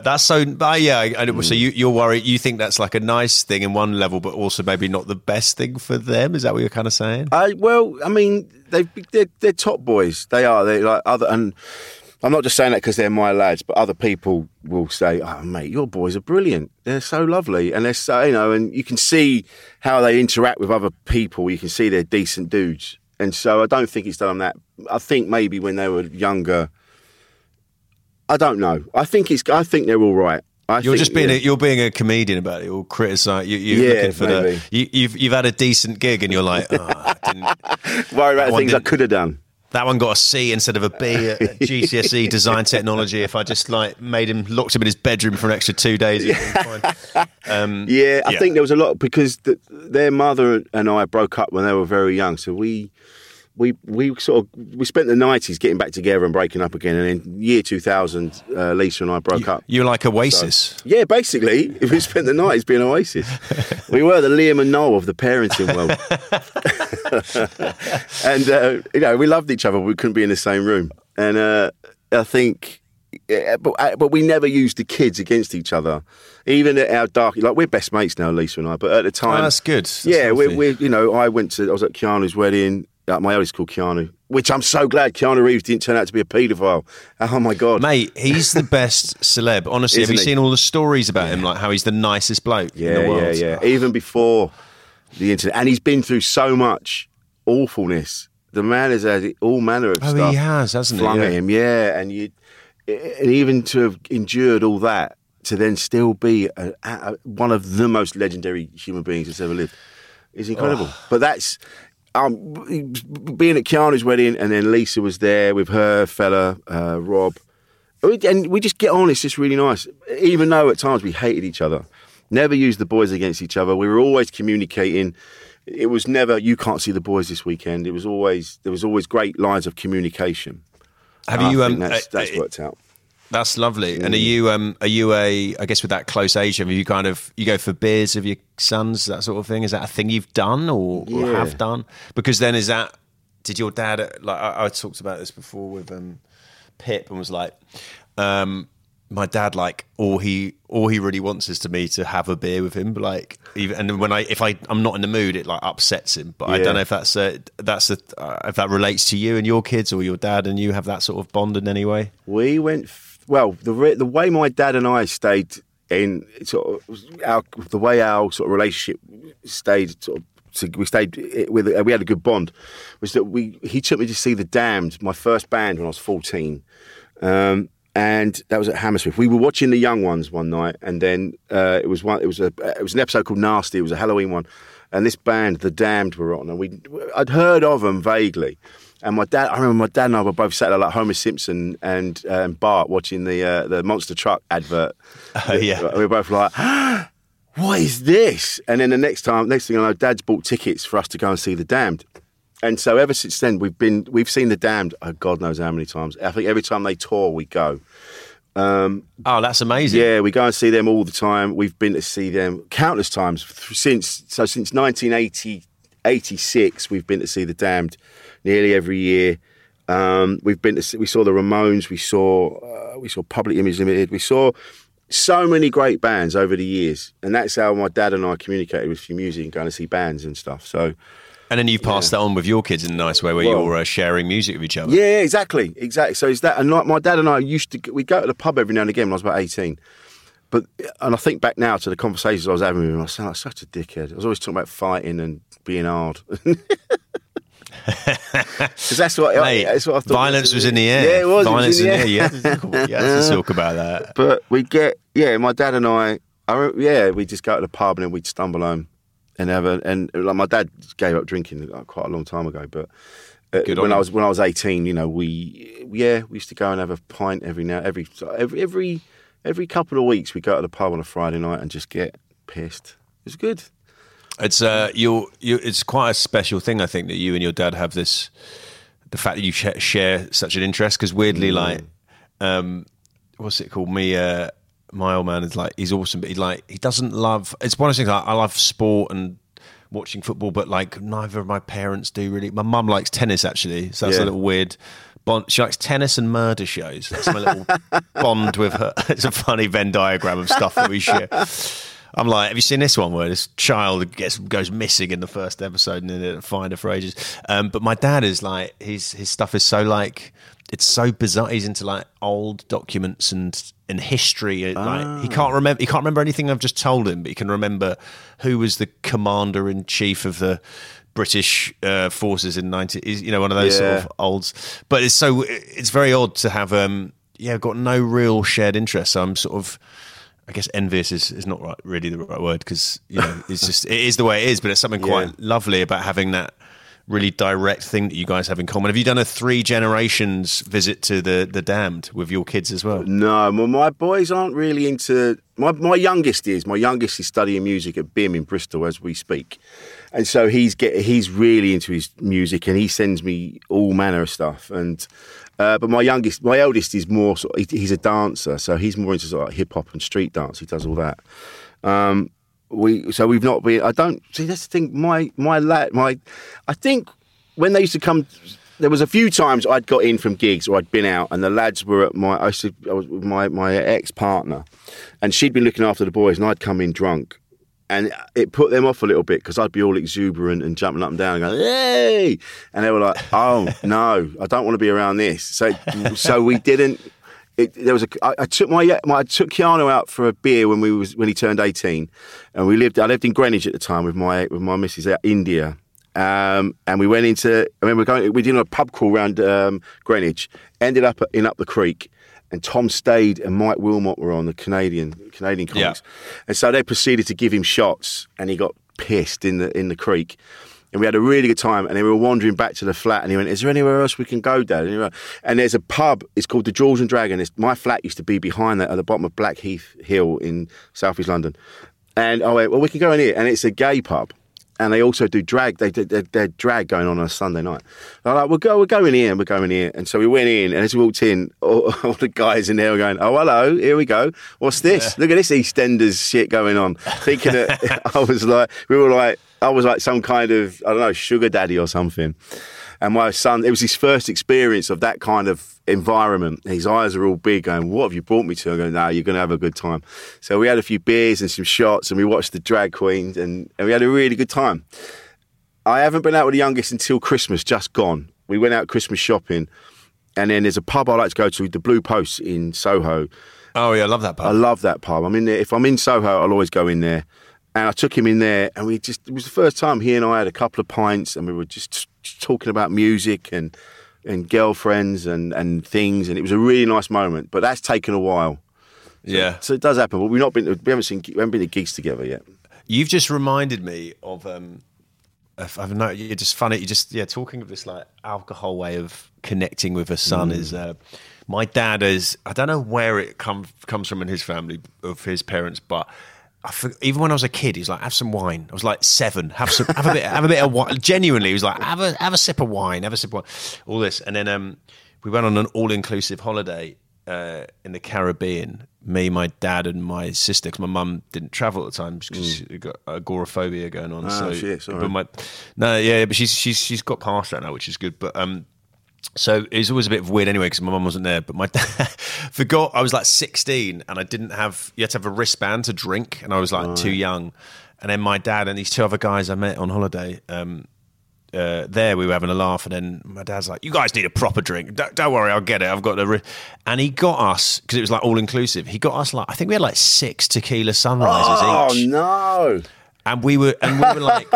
that's so. Uh, yeah, I, mm. so you, you're worried. You think that's like a nice thing in one level, but also maybe not the best thing for them. Is that what you're kind of saying? I well, I mean, they they're, they're top boys. They are. They like other, and I'm not just saying that because they're my lads, but other people will say, "Oh, mate, your boys are brilliant. They're so lovely," and they're so, you know, and you can see how they interact with other people. You can see they're decent dudes, and so I don't think it's done that. I think maybe when they were younger. I don't know. I think it's. I think they're all right. I you're think, just being. Yeah. A, you're being a comedian about it. You're criticise. You, you're yeah, looking for maybe. the. You, you've you've had a decent gig, and you're like, oh, I didn't worry about the things I could have done. That one got a C instead of a B at G C S E design technology. If I just like made him locked him in his bedroom for an extra two days, it'd been fine. Um, yeah, I yeah. think there was a lot because the, their mother and I broke up when they were very young, so we. We we sort of we spent the nineties getting back together and breaking up again, and in year two thousand, uh, Lisa and I broke you, up. You're like Oasis. So, yeah, basically, we spent the nineties being Oasis. We were the Liam and Noel of the parenting world, and uh, you know we loved each other. But we couldn't be in the same room, and uh, I think, yeah, but but we never used the kids against each other. Even at our dark, like we're best mates now, Lisa and I. But at the time, oh, that's good. That's yeah, we we you know I went to I was at Keanu's wedding. Uh, my eldest called Keanu, which I'm so glad Keanu Reeves didn't turn out to be a paedophile. Oh my God. Mate, he's the best celeb. Honestly, Isn't have you he? seen all the stories about yeah. him, like how he's the nicest bloke yeah, in the world? Yeah, yeah, even before the internet. And he's been through so much awfulness. The man has had all manner of oh, stuff. he has, hasn't flung he? Yeah. at him, yeah. And, you, and even to have endured all that, to then still be a, a, one of the most legendary human beings that's ever lived is incredible. Oh. But that's... Um, being at Keanu's wedding, and then Lisa was there with her fella, uh, Rob. And we just get on, it's just really nice. Even though at times we hated each other. Never used the boys against each other. We were always communicating. It was never, you can't see the boys this weekend. It was always, there was always great lines of communication. Have and you, I um, think that's, that's uh, worked out. That's lovely. Mm. And are you, um, are you a, I guess with that close age, have you kind of, you go for beers with your sons, that sort of thing? Is that a thing you've done or, yeah. or have done? Because then is that, did your dad, like I, I talked about this before with um, Pip and was like, um, my dad, like all he, all he really wants is to me to have a beer with him. But like, even, and when I, if I, I'm not in the mood, it like upsets him. But yeah. I don't know if that's a, that's a, uh, if that relates to you and your kids or your dad and you have that sort of bond in any way. We went. F- Well, the re- the way my dad and I stayed in sort of our, the way our sort of relationship stayed sort of so we stayed with we had a good bond was that we he took me to see The Damned, my first band when I was fourteen, um, and that was at Hammersmith. We were watching The Young Ones one night, and then uh, it was one it was a it was an episode called Nasty. It was a Halloween one, and this band The Damned were on, and we I'd heard of them vaguely. And my dad, I remember my dad and I were both sat there like Homer Simpson and um, Bart watching the uh, the Monster Truck advert. Uh, yeah, we were both like, ah, "What is this?" And then the next time, next thing I know, Dad's bought tickets for us to go and see The Damned. And so ever since then, we've been we've seen The Damned. Oh, God knows how many times. I think every time they tour, we go. Um, oh, that's amazing! Yeah, we go and see them all the time. We've been to see them countless times since. So since nineteen eighty, eighty-six, we've been to see The Damned. Nearly every year, um, we've been. To, we saw the Ramones. We saw. Uh, we saw Public Image Limited. We saw so many great bands over the years, and that's how my dad and I communicated with Few Music and going to see bands and stuff. So, and then you've passed yeah. that on with your kids in a nice way, where well, you're uh, sharing music with each other. Yeah, exactly, exactly. So is that, and like my dad and I used to. We go to the pub every now and again when I was about eighteen. But and I think back now to the conversations I was having with him. I sound like such a dickhead. I was always talking about fighting and being hard. Because that's what, Mate, that's what I thought. Violence was in the air. Yeah, it was. Violence it was in, in the air. Yeah, you had to talk about that. But we get, yeah, my dad and I, I yeah, we just go to the pub and then we'd stumble home and have a, and like my dad gave up drinking like, quite a long time ago. But uh, when I was when I was eighteen, you know, we yeah, we used to go and have a pint every now every every every every couple of weeks. We go to the pub on a Friday night and just get pissed. It was good. It's uh, you you. It's quite a special thing, I think, that you and your dad have this. The fact that you sh- share such an interest, because weirdly, mm. like, um, what's it called? Me, uh, my old man is like, he's awesome, but he like, he doesn't love. It's one of those things. Like, I love sport and watching football, but like, neither of my parents do really. My mum likes tennis actually, so that's yeah. a little weird. bond. She likes tennis and murder shows. That's my little bond with her. It's a funny Venn diagram of stuff that we share. I'm like, have you seen this one where this child gets goes missing in the first episode and then they don't find her for ages? Um, but my dad is like, his his stuff is so like, it's so bizarre. He's into like old documents and and history. Ah. Like he can't remember. He can't remember anything I've just told him, but he can remember who was the commander in chief of the British uh, forces in nineteen. You know, one of those Yeah. sort of olds. But it's so it's very odd to have. Um, yeah, got no real shared interests. So I'm sort of. I guess envious is, is not right, really the right word because you know it's just it is the way it is. But it's something quite Yeah. lovely about having that really direct thing that you guys have in common. Have you done a three generations visit to the the Damned with your kids as well? No, well, my boys aren't really into. My my youngest is. My youngest is studying music at B I M in Bristol as we speak, and so he's get he's really into his music, and he sends me all manner of stuff. And uh, but my youngest, my eldest, is more. Sort of, he's a dancer, so he's more into sort of like hip hop and street dance. He does all that. Um, we so we've not been. I don't see. That's the thing. My my lad. My I think when they used to come. There was a few times I'd got in from gigs or I'd been out, and the lads were at my. I, used to, I was with my my ex partner, and she'd been looking after the boys, and I'd come in drunk, and it put them off a little bit because I'd be all exuberant and jumping up and down and going, "Hey!" And they were like, "Oh no, I don't want to be around this." So so we didn't. It, there was a. I, I took my, my I took Keanu out for a beer when we was when he turned eighteen, and we lived. I lived in Greenwich at the time with my with my missus out India. Um, and we went into, I mean, we're going, we did a pub crawl around um, Greenwich, ended up in Up the Creek, and Tom Stade and Mike Wilmot were on, the Canadian Canadian comics. Yeah. And so they proceeded to give him shots, and he got pissed in the in the creek. And we had a really good time, and then we were wandering back to the flat, and he went, "Is there anywhere else we can go, Dad?" And, he went, and there's a pub, it's called the Jaws and Dragon. It's, my flat used to be behind that at the bottom of Blackheath Hill in South East London. And I went, "Well, we can go in here," and it's a gay pub. And they also do drag. They did their drag going on on a Sunday night. They're like, "We'll go. We're going here. And we're going here." And so we went in. And as we walked in, all, all the guys in there were going, "Oh, hello. Here we go. What's this? Yeah. Look at this EastEnders shit going on." Thinking that I was like, we were like, I was like some kind of I don't know sugar daddy or something. And my son, it was his first experience of that kind of environment. His eyes are all big going, "What have you brought me to?" I go, "No, you're going to have a good time." So we had a few beers and some shots, and we watched the drag queens, and, and we had a really good time. I haven't been out with the youngest until Christmas, just gone. We went out Christmas shopping, and then there's a pub I like to go to, the Blue Post in Soho. Oh, yeah, I love that pub. I love that pub. I'm in there. If I'm in Soho, I'll always go in there. And I took him in there, and we just, it was the first time he and I had a couple of pints, and we were just talking about music and and girlfriends and, and things, and it was a really nice moment. But that's taken a while. So, yeah. So it does happen, but we've not been, we haven't seen, we haven't been to gigs together yet. You've just reminded me of, um, of I've no, you're just funny. You just, yeah, talking of this like alcohol way of connecting with a son mm. is, uh, my dad is, I don't know where it come, comes from in his family of his parents, but I forgot, even when I was a kid, he was like, "Have some wine." I was like seven. Have some, have a bit, have a bit of wine. Genuinely, he was like, "Have a, have a sip of wine. Have a sip of wine." All this, and then um, we went on an all-inclusive holiday uh, in the Caribbean. Me, my dad, and my sister. Because my mum didn't travel at the time because mm. she got agoraphobia going on. Oh, so, shit, sorry. But my, no, yeah, but she's she's she's got past that now, which is good. But um. So it was always a bit weird anyway because my mum wasn't there. But my dad forgot I was like sixteen and I didn't have, you had to have a wristband to drink and I was like right. too young. And then my dad and these two other guys I met on holiday, um, uh, there we were having a laugh. And then my dad's like, "You guys need a proper drink. Don't, don't worry, I'll get it. I've got the..." Ri-. And he got us, because it was like all inclusive, he got us like, I think we had like six tequila sunrises oh, each. Oh no. And we were, and we were like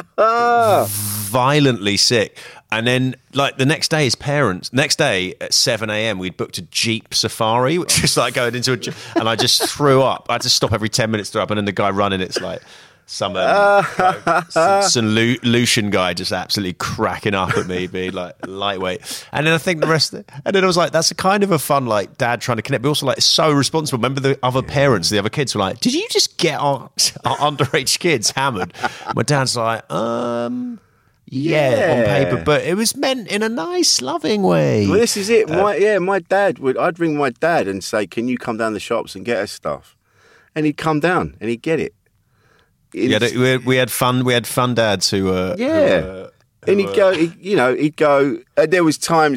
violently sick. And then, like, the next day, his parents, next day at seven a.m., we'd booked a Jeep Safari, which is like going into a Jeep, and I just threw up. I had to stop every ten minutes to throw up, and then the guy running it's like some, um, like, some, some Lu- Lucian guy just absolutely cracking up at me, being like lightweight. And then I think the rest, of it, and then I was like, that's a kind of a fun, like, dad trying to connect, but also like so responsible. Remember the other parents, the other kids were like, "Did you just get our, our underage kids hammered?" My dad's like, um... Yeah, yeah, on paper, but it was meant in a nice, loving way. Well, this is it. My, uh, yeah, my dad would. I'd ring my dad and say, "Can you come down the shops and get us stuff?" And he'd come down and he'd get it. Yeah, we had, we had fun. We had fun dads who were. Yeah, who were, who and he'd were, go. He'd, you know, he'd go. Uh, there was times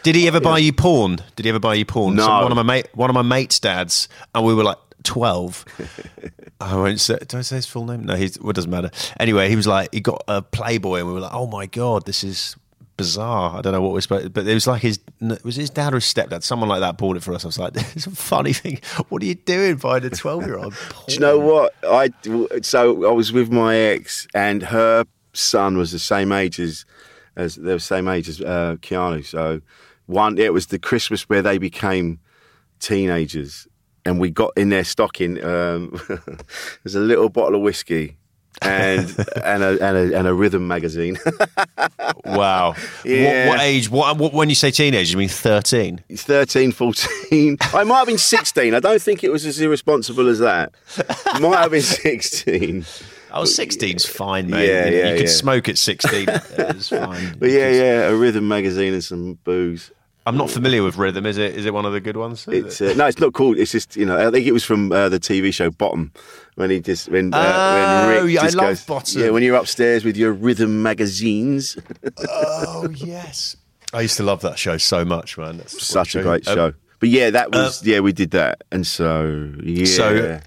Did he ever buy you porn? Did he ever buy you porn? No. So one of my mate, one of my mates' dads, and we were like twelve. I won't say. Do I say his full name? No, he's. Well, it doesn't matter. Anyway, he was like, he got a Playboy, and we were like, oh my god, this is bizarre. I don't know what we're supposed, but it was like his. It was his dad or his stepdad? Someone like that bought it for us. I was like, this is a funny thing. What are you doing buying a twelve-year-old? Do you know what? I so I was with my ex, and her son was the same age as as they were the same age as uh, Keanu. So one, it was the Christmas where they became teenagers, and we got in their stocking. Um, there's a little bottle of whiskey. and and a, and a and a rhythm magazine. Wow. Yeah. What, what age? What, what when you say teenage, you mean thirteen? It's thirteen, fourteen. I might have been sixteen. I don't think it was as irresponsible as that. Might have been sixteen. Oh, sixteen's fine, mate. Yeah, you yeah, you could yeah. smoke at sixteen. It's fine. But yeah, yeah, a rhythm magazine and some booze. I'm not familiar with Rhythm. Is it? Is it one of the good ones? It's uh, no, it's not called. It's just, you know, I think it was from uh, the T V show Bottom, when he just when uh, Oh, when Rick yeah, I just love goes, Bottom. yeah, when you're upstairs with your rhythm magazines. Oh yes, I used to love that show so much, man. That's Such a great Um, show. But yeah, that was uh, yeah, we did that, and so yeah. So-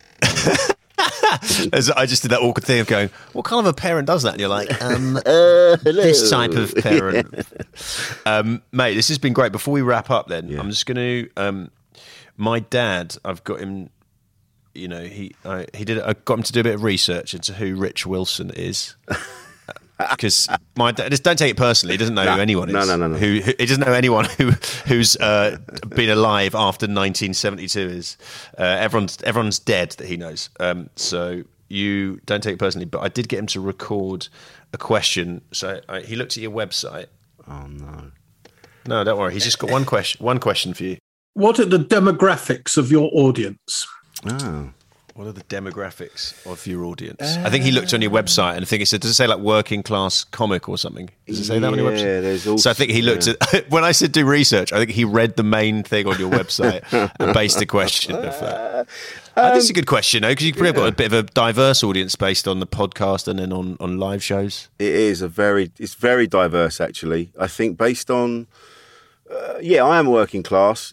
As I just did that awkward thing of going, what kind of a parent does that? And you're like, um, uh, this type of parent. um, mate, this has been great. Before we wrap up then, Yeah. I'm just going to, um, my dad, I've got him, you know, he I, he did. I got him to do a bit of research into who Rich Wilson is. Because my dad, just don't take it personally. He doesn't know No, who anyone is. no, no, no, no. Who, who he doesn't know anyone who who's uh, been alive after nineteen seventy-two is. Uh, everyone's everyone's dead that he knows. Um, so you don't take it personally. But I did get him to record a question. So I, he looked at your website. Oh no, no, don't worry. He's just got one question. One question for you. What are the demographics of your audience? Oh. What are the demographics of your audience? Uh, I think he looked on your website, and I think it said, does it say like working class comic or something? Does it say that on your website? Yeah, there's also, so I think he looked yeah. at, when I said do research, I think he read the main thing on your website and based the question off that. Um, uh, this is a good question, though, because you've probably yeah. got a bit of a diverse audience based on the podcast and then on, on live shows. It is a very, it's very diverse, actually. I think based on, uh, yeah, I am working class.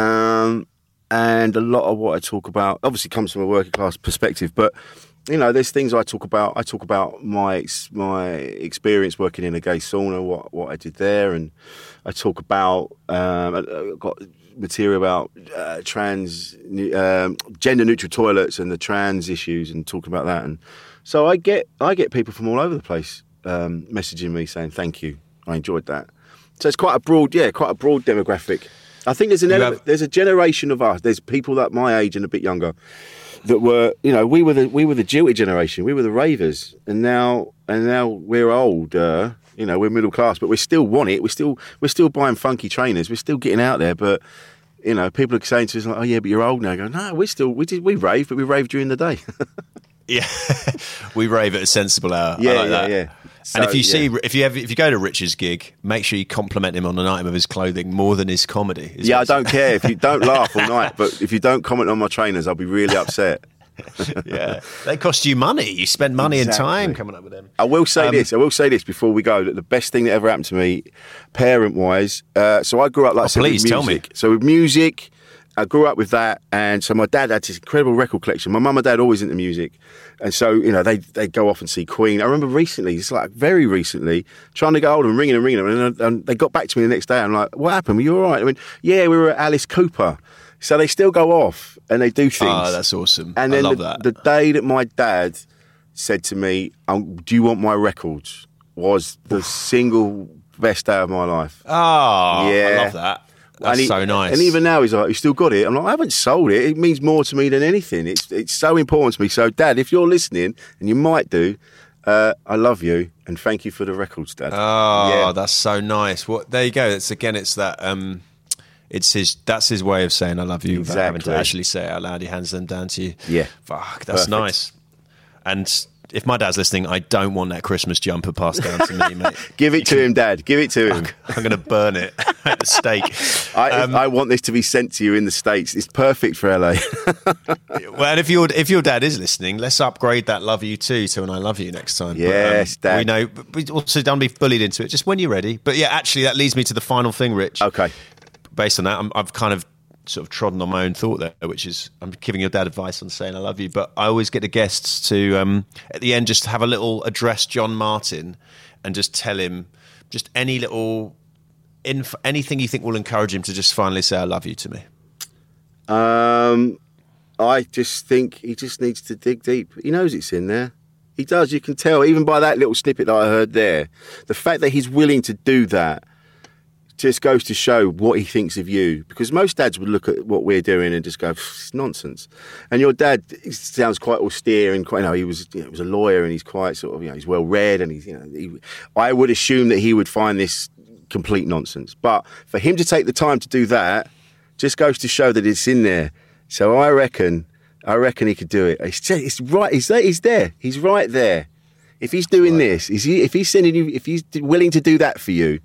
Um, And a lot of what I talk about obviously comes from a working class perspective, but you know, there's things I talk about. I talk about my my experience working in a gay sauna, what what I did there, and I talk about um, I've got material about uh, trans um, gender neutral toilets and the trans issues, and talking about that. And so I get I get people from all over the place um, messaging me saying thank you, I enjoyed that. So it's quite a broad, yeah, quite a broad demographic. I think there's an element, have, there's a generation of us. There's people that my age and a bit younger that were, you know, we were the we were the jilted generation. We were the ravers, and now and now we're older. You know, we're middle class, but we still want it. We still we're still buying funky trainers. We're still getting out there, but you know, people are saying to us like, "Oh yeah, but you're old now." I go, no, we still we did we rave, but we rave during the day. Yeah, we rave at a sensible hour. Yeah, I like yeah, that. yeah. So, and if you see, yeah. if you have, if you go to Rich's gig, make sure you compliment him on an item of his clothing more than his comedy. Yeah, I don't care if you don't laugh all night, but if you don't comment on my trainers, I'll be really upset. Yeah, they cost you money. You spend money Exactly. and time coming up with them. I will say Um, this. I will say this before we go. That the best thing that ever happened to me, parent-wise. Uh, so I grew up like I Oh, said, with please tell me. music. So with music, I grew up with that, and so my dad had this incredible record collection. My mum and dad always into music, and so you know they they go off and see Queen. I remember recently, it's like very recently, trying to get hold of them, ringing and ringing them, and, and they got back to me the next day. I'm like, "What happened? Were you all right?" I mean, "Yeah, we were at Alice Cooper." So they still go off and they do things. Oh, that's awesome. And I then love the, that. the day that my dad said to me, um, "Do you want my records?" was the single best day of my life. Oh, Yeah. I love that. That's he, so nice. And even now, he's like, "You still got it?" I'm like, "I haven't sold it. It means more to me than anything. It's it's so important to me." So, Dad, if you're listening, and you might do, uh, I love you and thank you for the records, Dad. Oh, Yeah. that's so nice. What? There you go. It's again. It's that. Um, it's his. That's his way of saying I love you without having to Exactly. actually say it out loud. He hands them down to you. Yeah. Fuck. That's Perfect. nice. And if my dad's listening, I don't want that Christmas jumper passed down to me, mate. Give it to him, Dad. Give it to him. I'm going to burn it at the stake. I, Um, I want this to be sent to you in the States. It's perfect for L A. Well, and if your if your dad is listening, let's upgrade that "love you too" to an "I love you" next time. Yes, but, um, Dad. We know, but we also don't be bullied into it. Just when you're ready. But yeah, actually, that leads me to the final thing, Rich. Okay. based on that, I'm, I've kind of sort of trodden on my own thought there, which is I'm giving your dad advice on saying I love you, but I always get the guests to um, at the end just have a little address John Martin and just tell him just any little inf- anything you think will encourage him to just finally say I love you to me. Um, I just think he just needs to dig deep. He knows it's in there. He does. You can tell even by that little snippet that I heard there. The fact that he's willing to do that just goes to show what he thinks of you, because most dads would look at what we're doing and just go, it's nonsense. And your dad sounds quite austere and quite, you know, he was, you know, he was a lawyer and he's quite sort of, you know, he's well read and he's, you know, he, I would assume that he would find this complete nonsense. But for him to take the time to do that just goes to show that it's in there. So I reckon, I reckon he could do it. It's, just, it's right. He's there. He's there. He's right there. If he's doing right. this, is he, if he's sending you, if he's willing to do that for you,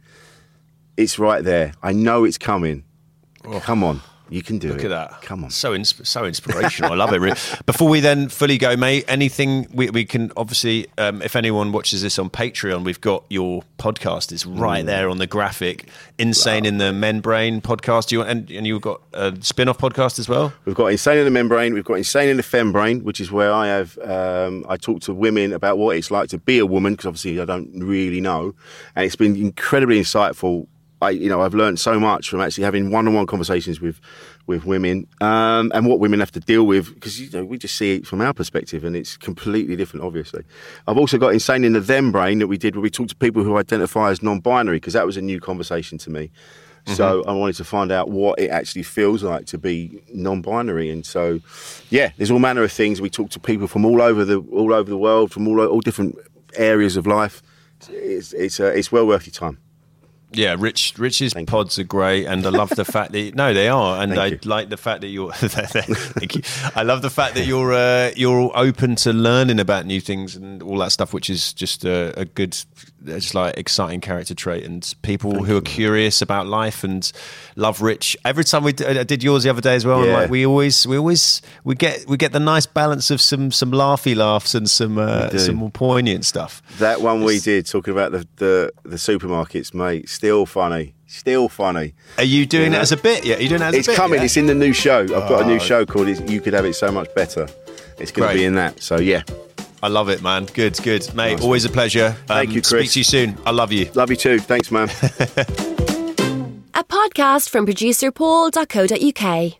it's right there. I know it's coming. Oh, come on. You can do look it. Look at that. Come on. So insp- so inspirational. I love it. Really. Before we then fully go, mate, anything we, we can obviously, um, if anyone watches this on Patreon, we've got your podcast. It's right mm. there on the graphic. Insane wow. in the Membrane podcast. You and, and you've got a spin-off podcast as well? We've got Insane in the Membrane. We've got Insane in the Fembrain, which is where I have, um, I talk to women about what it's like to be a woman, because obviously I don't really know. And it's been incredibly insightful. I, you know, I've learned so much from actually having one-on-one conversations with, with women, um, and what women have to deal with, because, you know, we just see it from our perspective and it's completely different, obviously. I've also got Insane in the Them Brain that we did where we talked to people who identify as non-binary, because that was a new conversation to me. Mm-hmm. So I wanted to find out what it actually feels like to be non-binary. And so, yeah, there's all manner of things. We talk to people from all over the all over the world, from all all different areas of life. It's it's, uh, it's well worth your time. Yeah, Rich. Rich's Thank pods you. Are great, and I love the fact that no, they are, and Thank I you. Like the fact that you're. Thank you. I love the fact that you're uh, you're open to learning about new things and all that stuff, which is just a, a good, just like exciting character trait. And people Thank who you. Are curious about life and love Rich. Every time we did, I did yours the other day as well. Yeah. And like we always, we always, we get we get the nice balance of some some laughy laughs and some uh, some more poignant stuff. That one it's, we did talking about the the, the supermarkets, mate. Still funny. Still funny. Are you doing you know? It as a bit? Yeah, are you doing it as it's a bit? It's coming. Yeah? It's in the new show. I've got oh. a new show called You Could Have It So Much Better. It's going to be in that. So, yeah. I love it, man. Good, good. Mate, nice. Always a pleasure. Thank um, you, Chris. Speak to you soon. I love you. Love you too. Thanks, man. A podcast from producer paul dot co dot uk.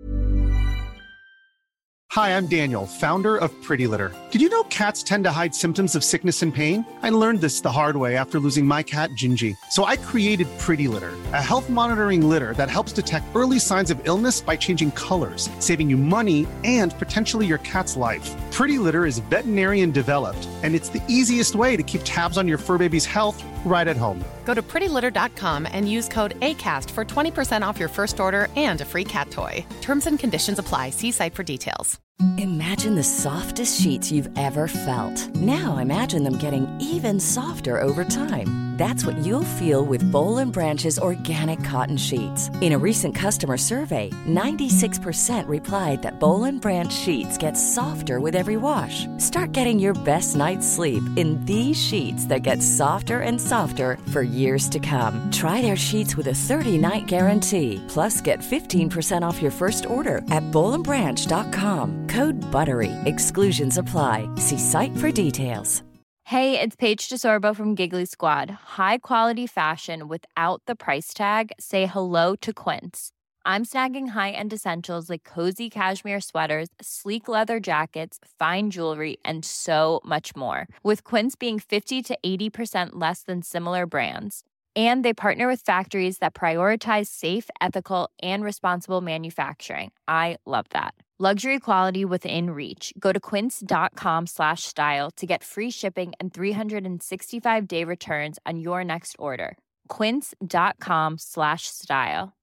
Hi, I'm Daniel, founder of Pretty Litter. Did you know cats tend to hide symptoms of sickness and pain? I learned this the hard way after losing my cat, Gingy. So I created Pretty Litter, a health monitoring litter that helps detect early signs of illness by changing colors, saving you money and potentially your cat's life. Pretty Litter is veterinarian developed, and it's the easiest way to keep tabs on your fur baby's health right at home. Go to pretty litter dot com and use code ACAST for twenty percent off your first order and a free cat toy. Terms and conditions apply. See site for details. Imagine the softest sheets you've ever felt. Now imagine them getting even softer over time. That's what you'll feel with Boll and Branch's organic cotton sheets. In a recent customer survey, ninety-six percent replied that Boll and Branch sheets get softer with every wash. Start getting your best night's sleep in these sheets that get softer and softer for years to come. Try their sheets with a thirty-night guarantee. Plus, get fifteen percent off your first order at boll and branch dot com. Code BUTTERY. Exclusions apply. See site for details. Hey, it's Paige DeSorbo from Giggly Squad. High quality fashion without the price tag. Say hello to Quince. I'm snagging high-end essentials like cozy cashmere sweaters, sleek leather jackets, fine jewelry, and so much more. With Quince being fifty to eighty percent less than similar brands. And they partner with factories that prioritize safe, ethical, and responsible manufacturing. I love that. Luxury quality within reach. Go to quince.com slash style to get free shipping and three sixty-five day returns on your next order. Quince.com slash style.